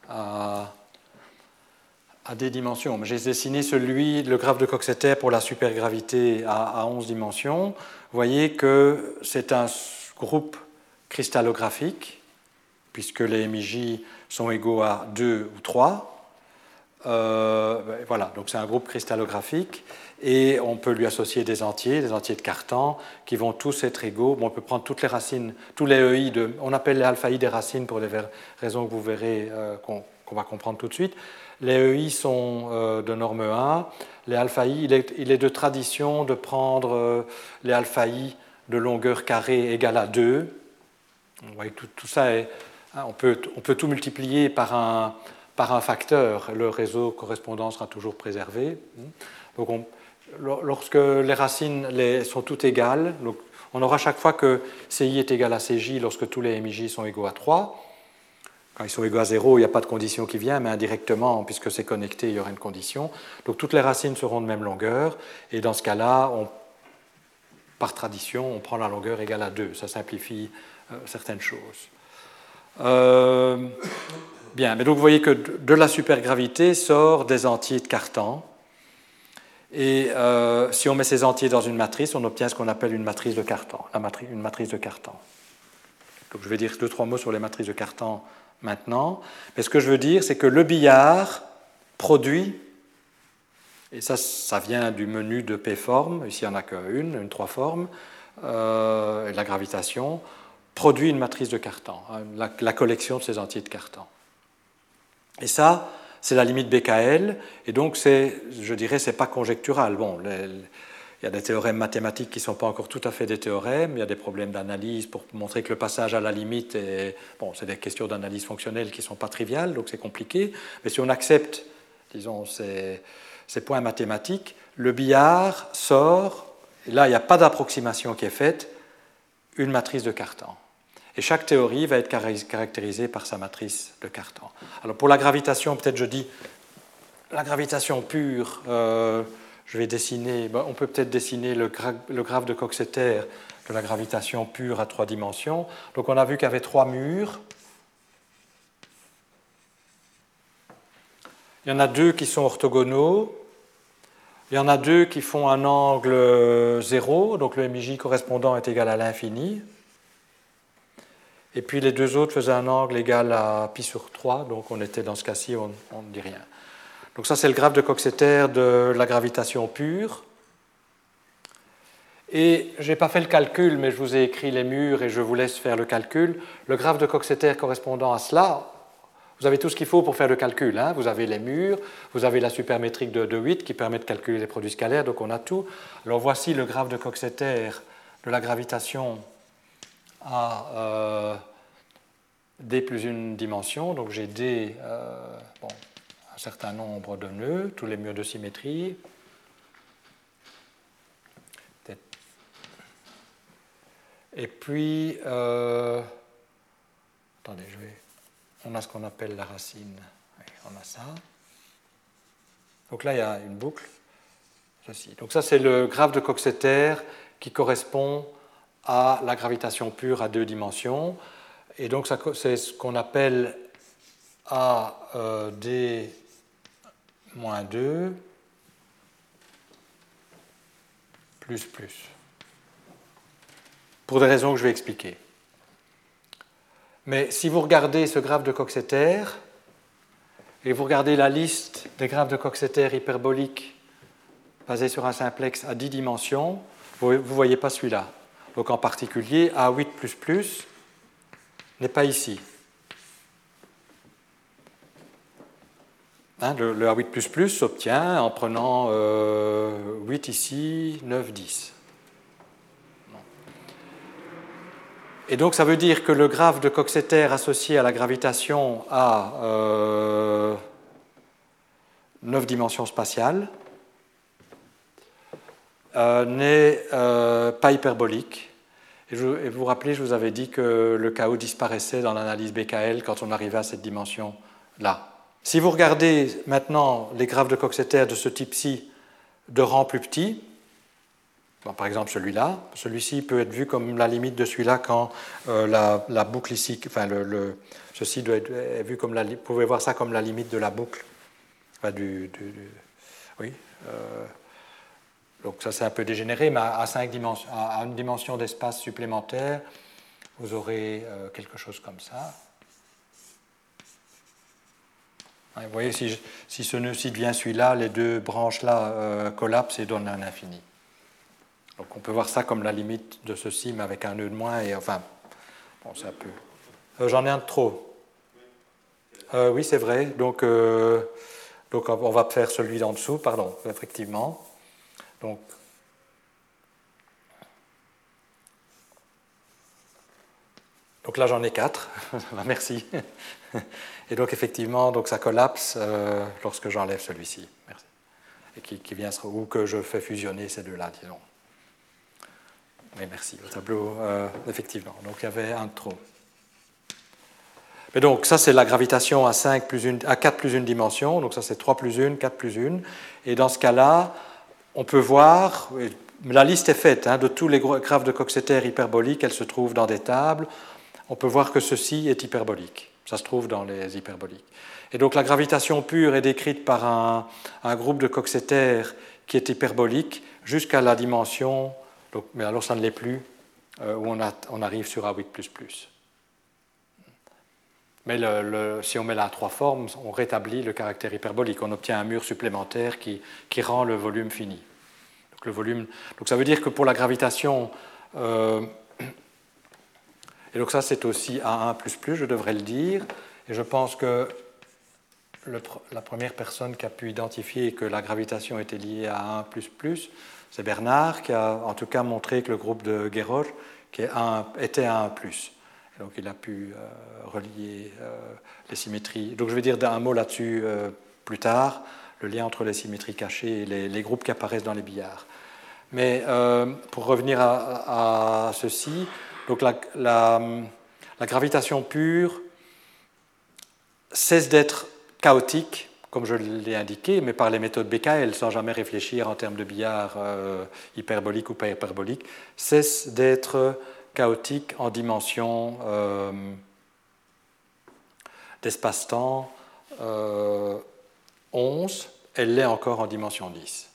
D dimensions. Mais j'ai dessiné le graphe de Coxeter pour la supergravité à 11 dimensions. Vous voyez que c'est un groupe cristallographique, puisque les MIJ sont égaux à 2 ou 3. Voilà, donc c'est un groupe cristallographique et on peut lui associer des entiers de Cartan qui vont tous être égaux. Bon, on peut prendre toutes les racines, tous les EI, on appelle les alpha I des racines pour des raisons que vous verrez qu'on va comprendre tout de suite. Les EI sont de norme 1. Les alpha I, il est de tradition de prendre les alpha I de longueur carrée égale à 2. Vous voyez, tout ça est, hein, on peut tout multiplier par un facteur, le réseau correspondant sera toujours préservé. Donc lorsque les racines sont toutes égales, donc on aura chaque fois que CI est égal à CJ lorsque tous les MIJ sont égaux à 3. Quand ils sont égaux à 0, il n'y a pas de condition qui vient, mais indirectement, puisque c'est connecté, il y aura une condition. Donc toutes les racines seront de même longueur, et dans ce cas-là, par tradition, on prend la longueur égale à 2. Ça simplifie certaines choses. Bien, mais donc vous voyez que de la supergravité sort des entiers de Cartan. Et si on met ces entiers dans une matrice, on obtient ce qu'on appelle une matrice de Cartan, une matrice de Cartan. Donc je vais dire 2-3 mots sur les matrices de Cartan maintenant. Mais ce que je veux dire, c'est que le billard produit, et ça vient du menu de P-forme, ici il n'y en a qu'une 3 formes, et la gravitation, produit une matrice de Cartan, la collection de ces entiers de Cartan. Et ça, c'est la limite BKL, et donc je dirais, c'est pas conjectural. Bon, il y a des théorèmes mathématiques qui ne sont pas encore tout à fait des théorèmes, il y a des problèmes d'analyse pour montrer que le passage à la limite est... Bon, c'est des questions d'analyse fonctionnelle qui ne sont pas triviales, donc c'est compliqué, mais si on accepte, disons, ces points mathématiques, le billard sort, et là, il n'y a pas d'approximation qui est faite, une matrice de Cartan. Et chaque théorie va être caractérisée par sa matrice de Cartan. Alors pour la gravitation, peut-être je dis la gravitation pure, je vais dessiner, on peut peut-être dessiner le graphe de Coxeter de la gravitation pure à 3 dimensions. Donc on a vu qu'il y avait 3 murs. Il y en a 2 qui sont orthogonaux. Il y en a 2 qui font un angle 0, donc le MJ correspondant est égal à l'infini. Et puis les 2 autres faisaient un angle égal à pi sur 3, donc on était dans ce cas-ci, on ne dit rien. Donc ça, c'est le graphe de Coxeter de la gravitation pure. Et je n'ai pas fait le calcul, mais je vous ai écrit les murs et je vous laisse faire le calcul. Le graphe de Coxeter correspondant à cela, vous avez tout ce qu'il faut pour faire le calcul. Hein. Vous avez les murs, vous avez la supermétrique de 8 qui permet de calculer les produits scalaires, donc on a tout. Alors voici le graphe de Coxeter de la gravitation à D plus une dimension. Donc j'ai D, un certain nombre de nœuds, tous les murs de symétrie. Et puis, attendez, on a ce qu'on appelle la racine. Oui, on a ça. Donc là, il y a une boucle. Ceci. Donc ça, c'est le graphe de Coxeter qui correspond à la gravitation pure à 2 dimensions. Et donc, c'est ce qu'on appelle AD-2 plus. Pour des raisons que je vais expliquer. Mais si vous regardez ce graphe de Coxeter, et vous regardez la liste des graphes de Coxeter hyperboliques basés sur un simplex à 10 dimensions, vous ne voyez pas celui-là. Donc en particulier, A8++ n'est pas ici. Hein, le A8++ s'obtient en prenant 8 ici, 9, 10. Et donc ça veut dire que le graphe de Coxeter associé à la gravitation à 9 dimensions spatiales n'est pas hyperbolique. Et vous vous rappelez, je vous avais dit que le chaos disparaissait dans l'analyse BKL quand on arrivait à cette dimension-là. Si vous regardez maintenant les graphes de Coxeter de ce type-ci de rang plus petit, par exemple celui-là, celui-ci peut être vu comme la limite de celui-là quand la boucle ici, enfin ceci doit être vu comme vous pouvez voir ça comme la limite de la boucle. Enfin, oui. Donc ça c'est un peu dégénéré, mais à 5 dimensions, à une dimension d'espace supplémentaire, vous aurez quelque chose comme ça. Vous voyez, si ce nœud-ci devient celui-là, les 2 branches-là collapsent et donnent un infini. Donc on peut voir ça comme la limite de ceci, mais avec un nœud de moins, et enfin, bon, ça peut. J'en ai un de trop. Oui, c'est vrai. Donc on va faire celui d'en dessous, pardon, effectivement. Donc là, j'en ai 4. Merci. Et donc, effectivement, donc ça collapse lorsque j'enlève celui-ci. Merci. Et qui vient, ou que je fais fusionner ces deux-là, disons. Oui, merci. Au tableau, effectivement. Donc, il y avait un de trop. Mais donc, ça, c'est la gravitation à 4 plus 1 dimension. Donc, ça, c'est 3 plus 1, 4 plus 1. Et dans ce cas-là, on peut voir, la liste est faite de tous les graphes de Coxeter hyperboliques, elle se trouve dans des tables. On peut voir que ceci est hyperbolique. Ça se trouve dans les hyperboliques. Et donc la gravitation pure est décrite par un groupe de Coxeter qui est hyperbolique jusqu'à la dimension, donc, mais alors ça ne l'est plus, où on arrive sur A8++. Mais si on met la A3 formes, on rétablit le caractère hyperbolique. On obtient un mur supplémentaire qui rend le volume fini. Donc ça veut dire que pour la gravitation, et donc ça c'est aussi A1++, je devrais le dire, et je pense que la première personne qui a pu identifier que la gravitation était liée à A1++, c'est Bernard, qui a en tout cas montré que le groupe de Guéroge était à 1+. Et donc il a pu relier les symétries. Donc je vais dire un mot là-dessus plus tard, le lien entre les symétries cachées et les groupes qui apparaissent dans les billards. Mais pour revenir à ceci, donc la gravitation pure cesse d'être chaotique, comme je l'ai indiqué, mais par les méthodes Becquerel, sans jamais réfléchir en termes de billard hyperbolique ou pas hyperbolique, cesse d'être chaotique en dimension d'espace-temps 11, elle l'est encore en dimension 10.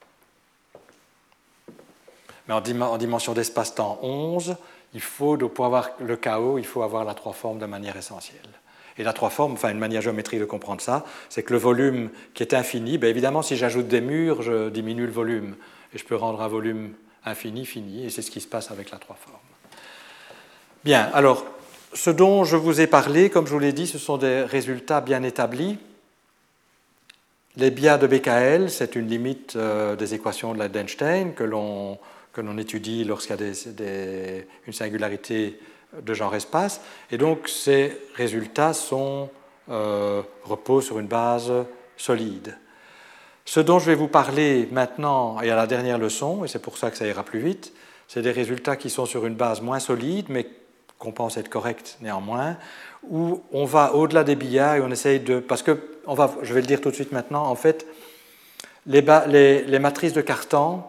Mais en dimension d'espace-temps 11, pour avoir le chaos, il faut avoir la 3 formes de manière essentielle. Et la 3 formes, enfin une manière géométrique de comprendre ça, c'est que le volume qui est infini, bien évidemment si j'ajoute des murs, je diminue le volume. Et je peux rendre un volume infini, fini, et c'est ce qui se passe avec la 3 formes. Bien, alors, ce dont je vous ai parlé, comme je vous l'ai dit, ce sont des résultats bien établis. Les biais de Becquerel, c'est une limite des équations de d'Einstein que l'on étudie lorsqu'il y a une singularité de genre espace. Et donc, ces résultats reposent sur une base solide. Ce dont je vais vous parler maintenant et à la dernière leçon, et c'est pour ça que ça ira plus vite, c'est des résultats qui sont sur une base moins solide, mais qu'on pense être corrects néanmoins, où on va au-delà des billards et on essaye de... Parce que, je vais le dire tout de suite maintenant, en fait, les matrices de Cartan,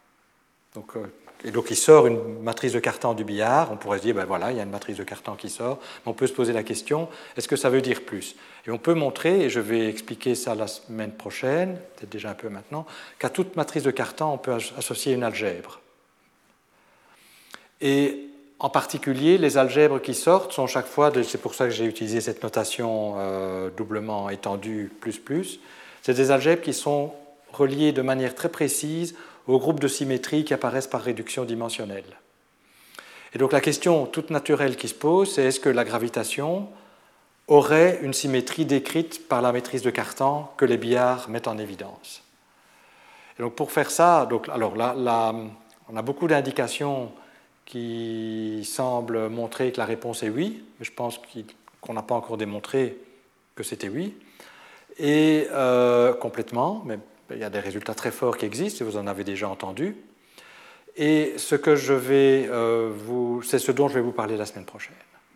et donc il sort une matrice de Cartan du billard, on pourrait se dire, ben voilà, il y a une matrice de Cartan qui sort, mais on peut se poser la question, est-ce que ça veut dire plus? Et on peut montrer, et je vais expliquer ça la semaine prochaine, peut-être déjà un peu maintenant, qu'à toute matrice de Cartan, on peut associer une algèbre. Et en particulier, les algèbres qui sortent sont chaque fois, c'est pour ça que j'ai utilisé cette notation doublement étendue plus, c'est des algèbres qui sont reliées de manière très précise aux groupes de symétrie qui apparaissent par réduction dimensionnelle. Et donc la question toute naturelle qui se pose, c'est est-ce que la gravitation aurait une symétrie décrite par la matrice de Cartan que les billards mettent en évidence? Et donc pour faire ça, alors là, on a beaucoup d'indications qui semblent montrer que la réponse est oui, mais je pense qu'on n'a pas encore démontré que c'était oui, et complètement, mais il y a des résultats très forts qui existent, et vous en avez déjà entendu. Et ce que c'est ce dont je vais vous parler la semaine prochaine.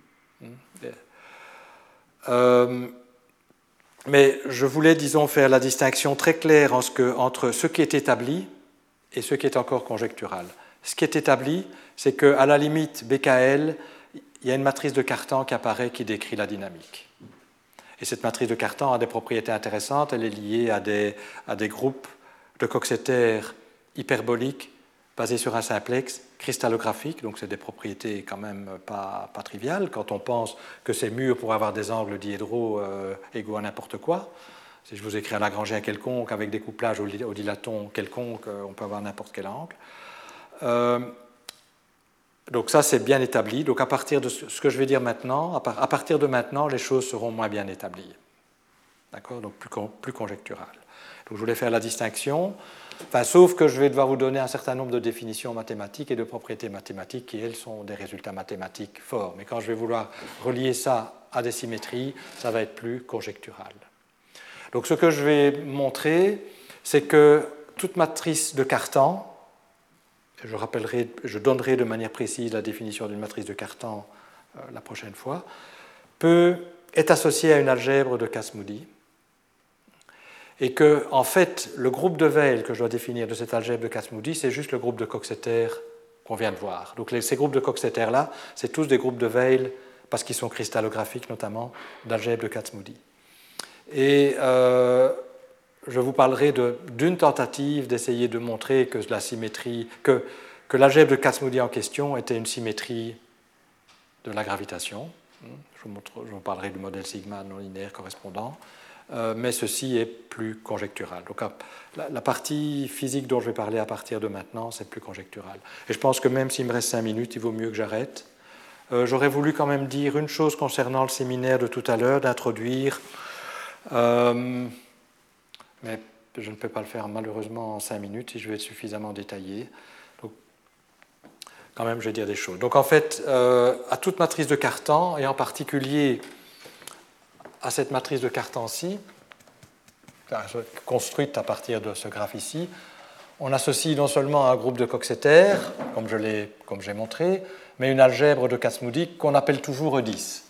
Mais je voulais, disons, faire la distinction très claire entre ce qui est établi et ce qui est encore conjectural. Ce qui est établi, c'est qu'à la limite Becquerel, il y a une matrice de Cartan qui apparaît qui décrit la dynamique. Et cette matrice de Cartan a des propriétés intéressantes, elle est liée à des groupes de Coxeter hyperboliques basés sur un simplex cristallographique, donc c'est des propriétés quand même pas triviales quand on pense que ces murs pourraient avoir des angles diédraux égaux à n'importe quoi. Si je vous écris un lagrangien quelconque avec des couplages au dilaton quelconque, on peut avoir n'importe quel angle. Donc ça, c'est bien établi. Donc à partir de ce que je vais dire maintenant, à partir de maintenant, les choses seront moins bien établies. D'accord? Donc plus conjecturales. Donc je voulais faire la distinction, sauf que je vais devoir vous donner un certain nombre de définitions mathématiques et de propriétés mathématiques qui, elles, sont des résultats mathématiques forts. Mais quand je vais vouloir relier ça à des symétries, ça va être plus conjectural. Donc ce que je vais montrer, c'est que toute matrice de Cartan, je donnerai de manière précise la définition d'une matrice de Cartan la prochaine fois, est associée à une algèbre de Casse-Moody, et que, en fait, le groupe de Weyl que je dois définir de cette algèbre de Casse-Moody, c'est juste le groupe de Coxeter qu'on vient de voir. Donc ces groupes de Coxeter-là, c'est tous des groupes de Weyl, parce qu'ils sont cristallographiques notamment, d'algèbre de Casse-Moody. Et je vous parlerai d'une tentative d'essayer de montrer que la symétrie, que l'algèbre de Kac-Moody en question était une symétrie de la gravitation. Je vous parlerai du modèle sigma non linéaire correspondant, mais ceci est plus conjectural. Donc la partie physique dont je vais parler à partir de maintenant, c'est plus conjectural. Et je pense que même s'il me reste 5 minutes, il vaut mieux que j'arrête. J'aurais voulu quand même dire une chose concernant le séminaire de tout à l'heure, d'introduire, mais je ne peux pas le faire malheureusement en 5 minutes si je vais être suffisamment détaillé. Donc, quand même, je vais dire des choses. Donc, en fait, à toute matrice de Cartan, et en particulier à cette matrice de Cartan-ci, construite à partir de ce graphe ici, on associe non seulement un groupe de Coxeter, comme j'ai montré, mais une algèbre de Kac-Moody qu'on appelle toujours E10.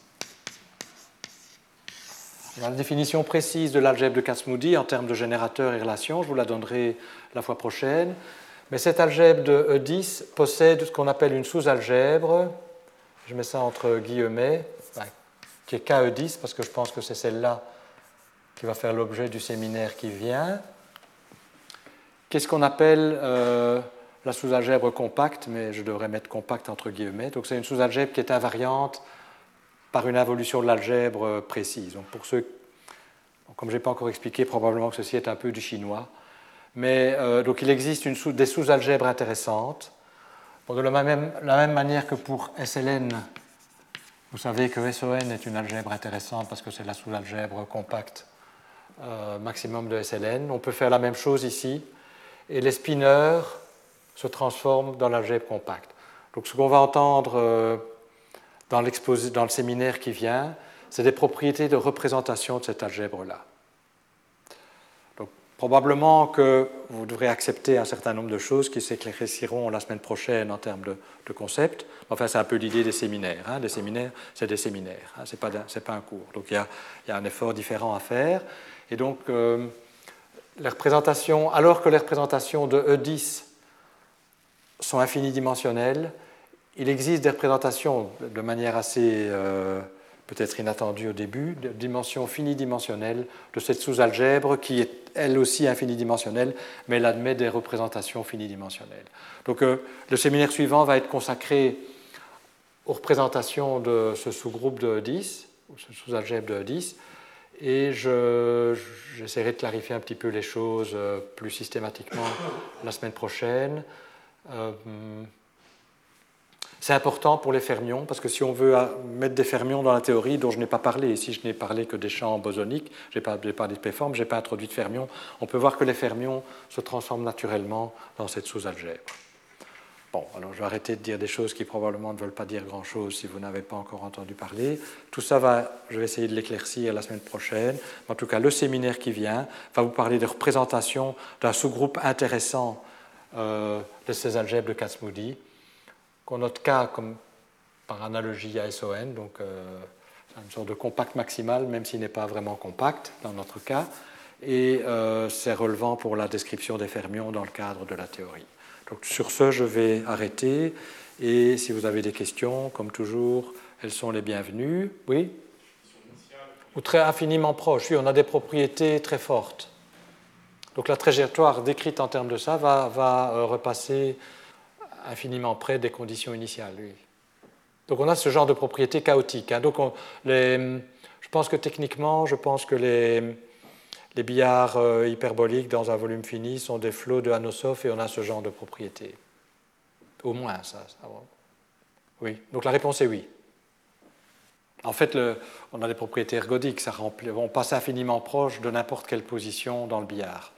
La définition précise de l'algèbre de Kac-Moody en termes de générateur et relation, je vous la donnerai la fois prochaine. Mais cette algèbre de E10 possède ce qu'on appelle une sous-algèbre, je mets ça entre guillemets, qui est KE10, parce que je pense que c'est celle-là qui va faire l'objet du séminaire qui vient. Qu'est-ce qu'on appelle la sous-algèbre compacte, mais je devrais mettre compacte entre guillemets. Donc c'est une sous-algèbre qui est invariante par une involution de l'algèbre précise. Donc pour ceux, comme je n'ai pas encore expliqué, probablement que ceci est un peu du chinois. Mais donc il existe des sous-algèbres intéressantes. Bon, de la même manière que pour SLN, vous savez que SON est une algèbre intéressante parce que c'est la sous-algèbre compacte maximum de SLN. On peut faire la même chose ici. Et les spinors se transforment dans l'algèbre compacte. Donc ce qu'on va entendre dans le séminaire qui vient, c'est des propriétés de représentation de cette algèbre-là. Donc probablement que vous devrez accepter un certain nombre de choses qui s'éclairciront la semaine prochaine en termes de concepts. Enfin, c'est un peu l'idée des séminaires. Hein. Des séminaires, c'est des séminaires, hein. Ce n'est pas un cours. Donc il y a un effort différent à faire. Et donc, les représentations, alors que les représentations de E10 sont infinidimensionnelles, il existe des représentations de manière assez peut-être inattendue au début, de dimensions finidimensionnelles de cette sous-algèbre qui est elle aussi infinidimensionnelle, mais elle admet des représentations finidimensionnelles. Donc le séminaire suivant va être consacré aux représentations de ce sous-groupe de E10, ou ce sous-algèbre de E10, et j'essaierai de clarifier un petit peu les choses plus systématiquement la semaine prochaine. C'est important pour les fermions, parce que si on veut mettre des fermions dans la théorie dont je n'ai pas parlé, ici je n'ai parlé que des champs bosoniques, je n'ai pas parlé de P-forme, je n'ai pas introduit de fermions, on peut voir que les fermions se transforment naturellement dans cette sous-algèbre. Bon, alors je vais arrêter de dire des choses qui probablement ne veulent pas dire grand-chose si vous n'avez pas encore entendu parler. Tout ça, je vais essayer de l'éclaircir la semaine prochaine. En tout cas, le séminaire qui vient va vous parler de représentation d'un sous-groupe intéressant de ces algèbres de Kac-Moody, qu'on note K comme par analogie à SON, donc c'est une sorte de compact maximal, même s'il n'est pas vraiment compact dans notre cas, et c'est relevant pour la description des fermions dans le cadre de la théorie. Donc sur ce, je vais arrêter, et si vous avez des questions, comme toujours, elles sont les bienvenues. Oui ? Ou très infiniment proches. Oui, on a des propriétés très fortes. Donc la trajectoire décrite en termes de ça va repasser infiniment près des conditions initiales. Oui. Donc on a ce genre de propriétés chaotiques. Hein. Donc je pense que techniquement, les billards hyperboliques dans un volume fini sont des flots de Anosov et on a ce genre de propriétés. Au moins ça. Oui. Donc la réponse est oui. En fait, on a des propriétés ergodiques. On passe infiniment proche de n'importe quelle position dans le billard.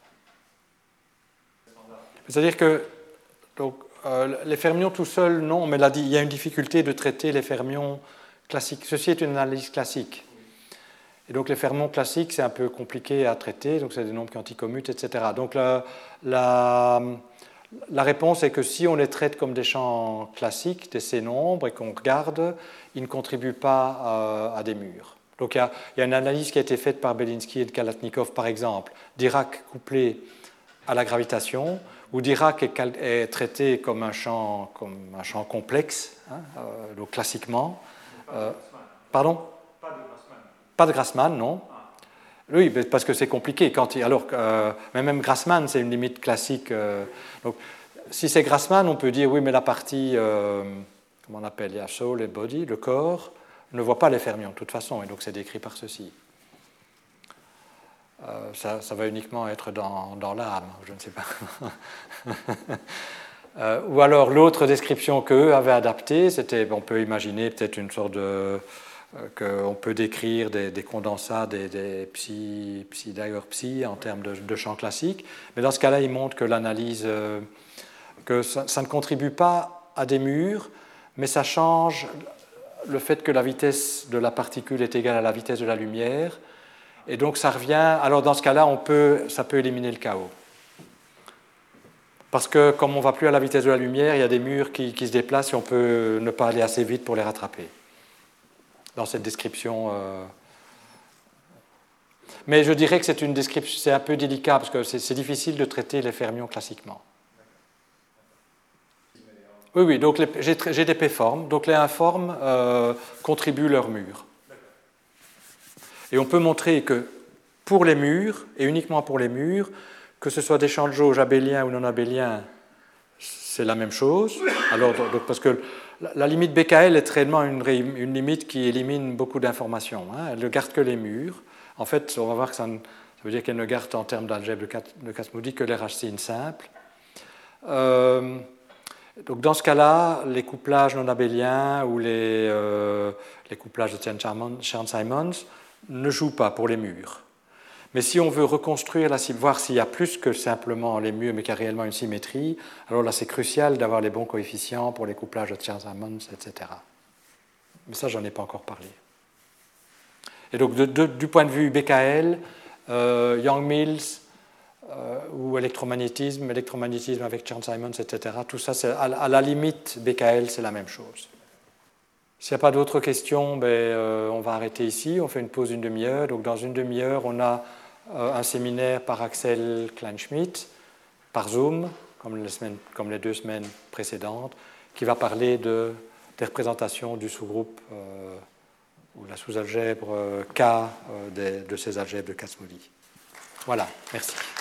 C'est-à-dire que donc, les fermions tout seuls, non, mais il y a une difficulté de traiter les fermions classiques. Ceci est une analyse classique. Et donc les fermions classiques, c'est un peu compliqué à traiter, donc c'est des nombres qui anticommutent, etc. Donc la réponse est que si on les traite comme des champs classiques, de ces nombres, et qu'on regarde, ils ne contribuent pas à des murs. Donc il y a une analyse qui a été faite par Belinsky et Kalatnikov, par exemple, Dirac couplé à la gravitation, où Dirac est traité comme un champ complexe, hein, donc classiquement. Pardon ? Pas de Grassmann, non. Oui, parce que c'est compliqué. Mais même Grassmann, c'est une limite classique. Donc, si c'est Grassmann, on peut dire oui, mais la partie, comment on appelle, il y a soul et body, le corps, ne voit pas les fermions de toute façon, et donc c'est décrit par ceci. Ça va uniquement être dans l'âme, je ne sais pas. Ou alors l'autre description qu'eux avaient adaptée, c'était, on peut imaginer peut-être une sorte de... qu'on peut décrire des condensats, des psi en termes de champ classique, mais dans ce cas-là, ils montrent que l'analyse, que ça ne contribue pas à des murs, mais ça change le fait que la vitesse de la particule est égale à la vitesse de la lumière, et donc ça revient, alors dans ce cas-là, ça peut éliminer le chaos. Parce que comme on ne va plus à la vitesse de la lumière, il y a des murs qui se déplacent et on peut ne pas aller assez vite pour les rattraper. Dans cette description. Mais je dirais que c'est une description, c'est un peu délicat parce que c'est difficile de traiter les fermions classiquement. Oui, donc j'ai des P-formes, donc les informes contribuent leur mur. Et on peut montrer que pour les murs, et uniquement pour les murs, que ce soit des champs de jauge abéliens ou non abéliens, c'est la même chose. Alors, donc, parce que la limite BKL est réellement une limite qui élimine beaucoup d'informations. Hein. Elle ne garde que les murs. En fait, on va voir que ça veut dire qu'elle ne garde en termes d'algèbre de Kac-Moody que les racines simples. Donc, dans ce cas-là, les couplages non abéliens ou les couplages de Chern-Simons ne jouent pas pour les murs. Mais si on veut reconstruire la cible, voir s'il y a plus que simplement les murs, mais qu'il y a réellement une symétrie, alors là, c'est crucial d'avoir les bons coefficients pour les couplages de Chern-Simons, etc. Mais ça, j'en ai pas encore parlé. Et donc, du point de vue BKL, Yang-Mills ou électromagnétisme avec Chern-Simons, etc., tout ça, à la limite, BKL, c'est la même chose. S'il n'y a pas d'autres questions, on va arrêter ici. On fait une pause d'une demi-heure. Donc, dans une demi-heure, on a un séminaire par Axel Kleinschmidt, par Zoom, comme les 2 semaines précédentes, qui va parler des représentations du sous-groupe ou la sous-algèbre K de ces algèbres de Kac-Moody. Voilà, merci.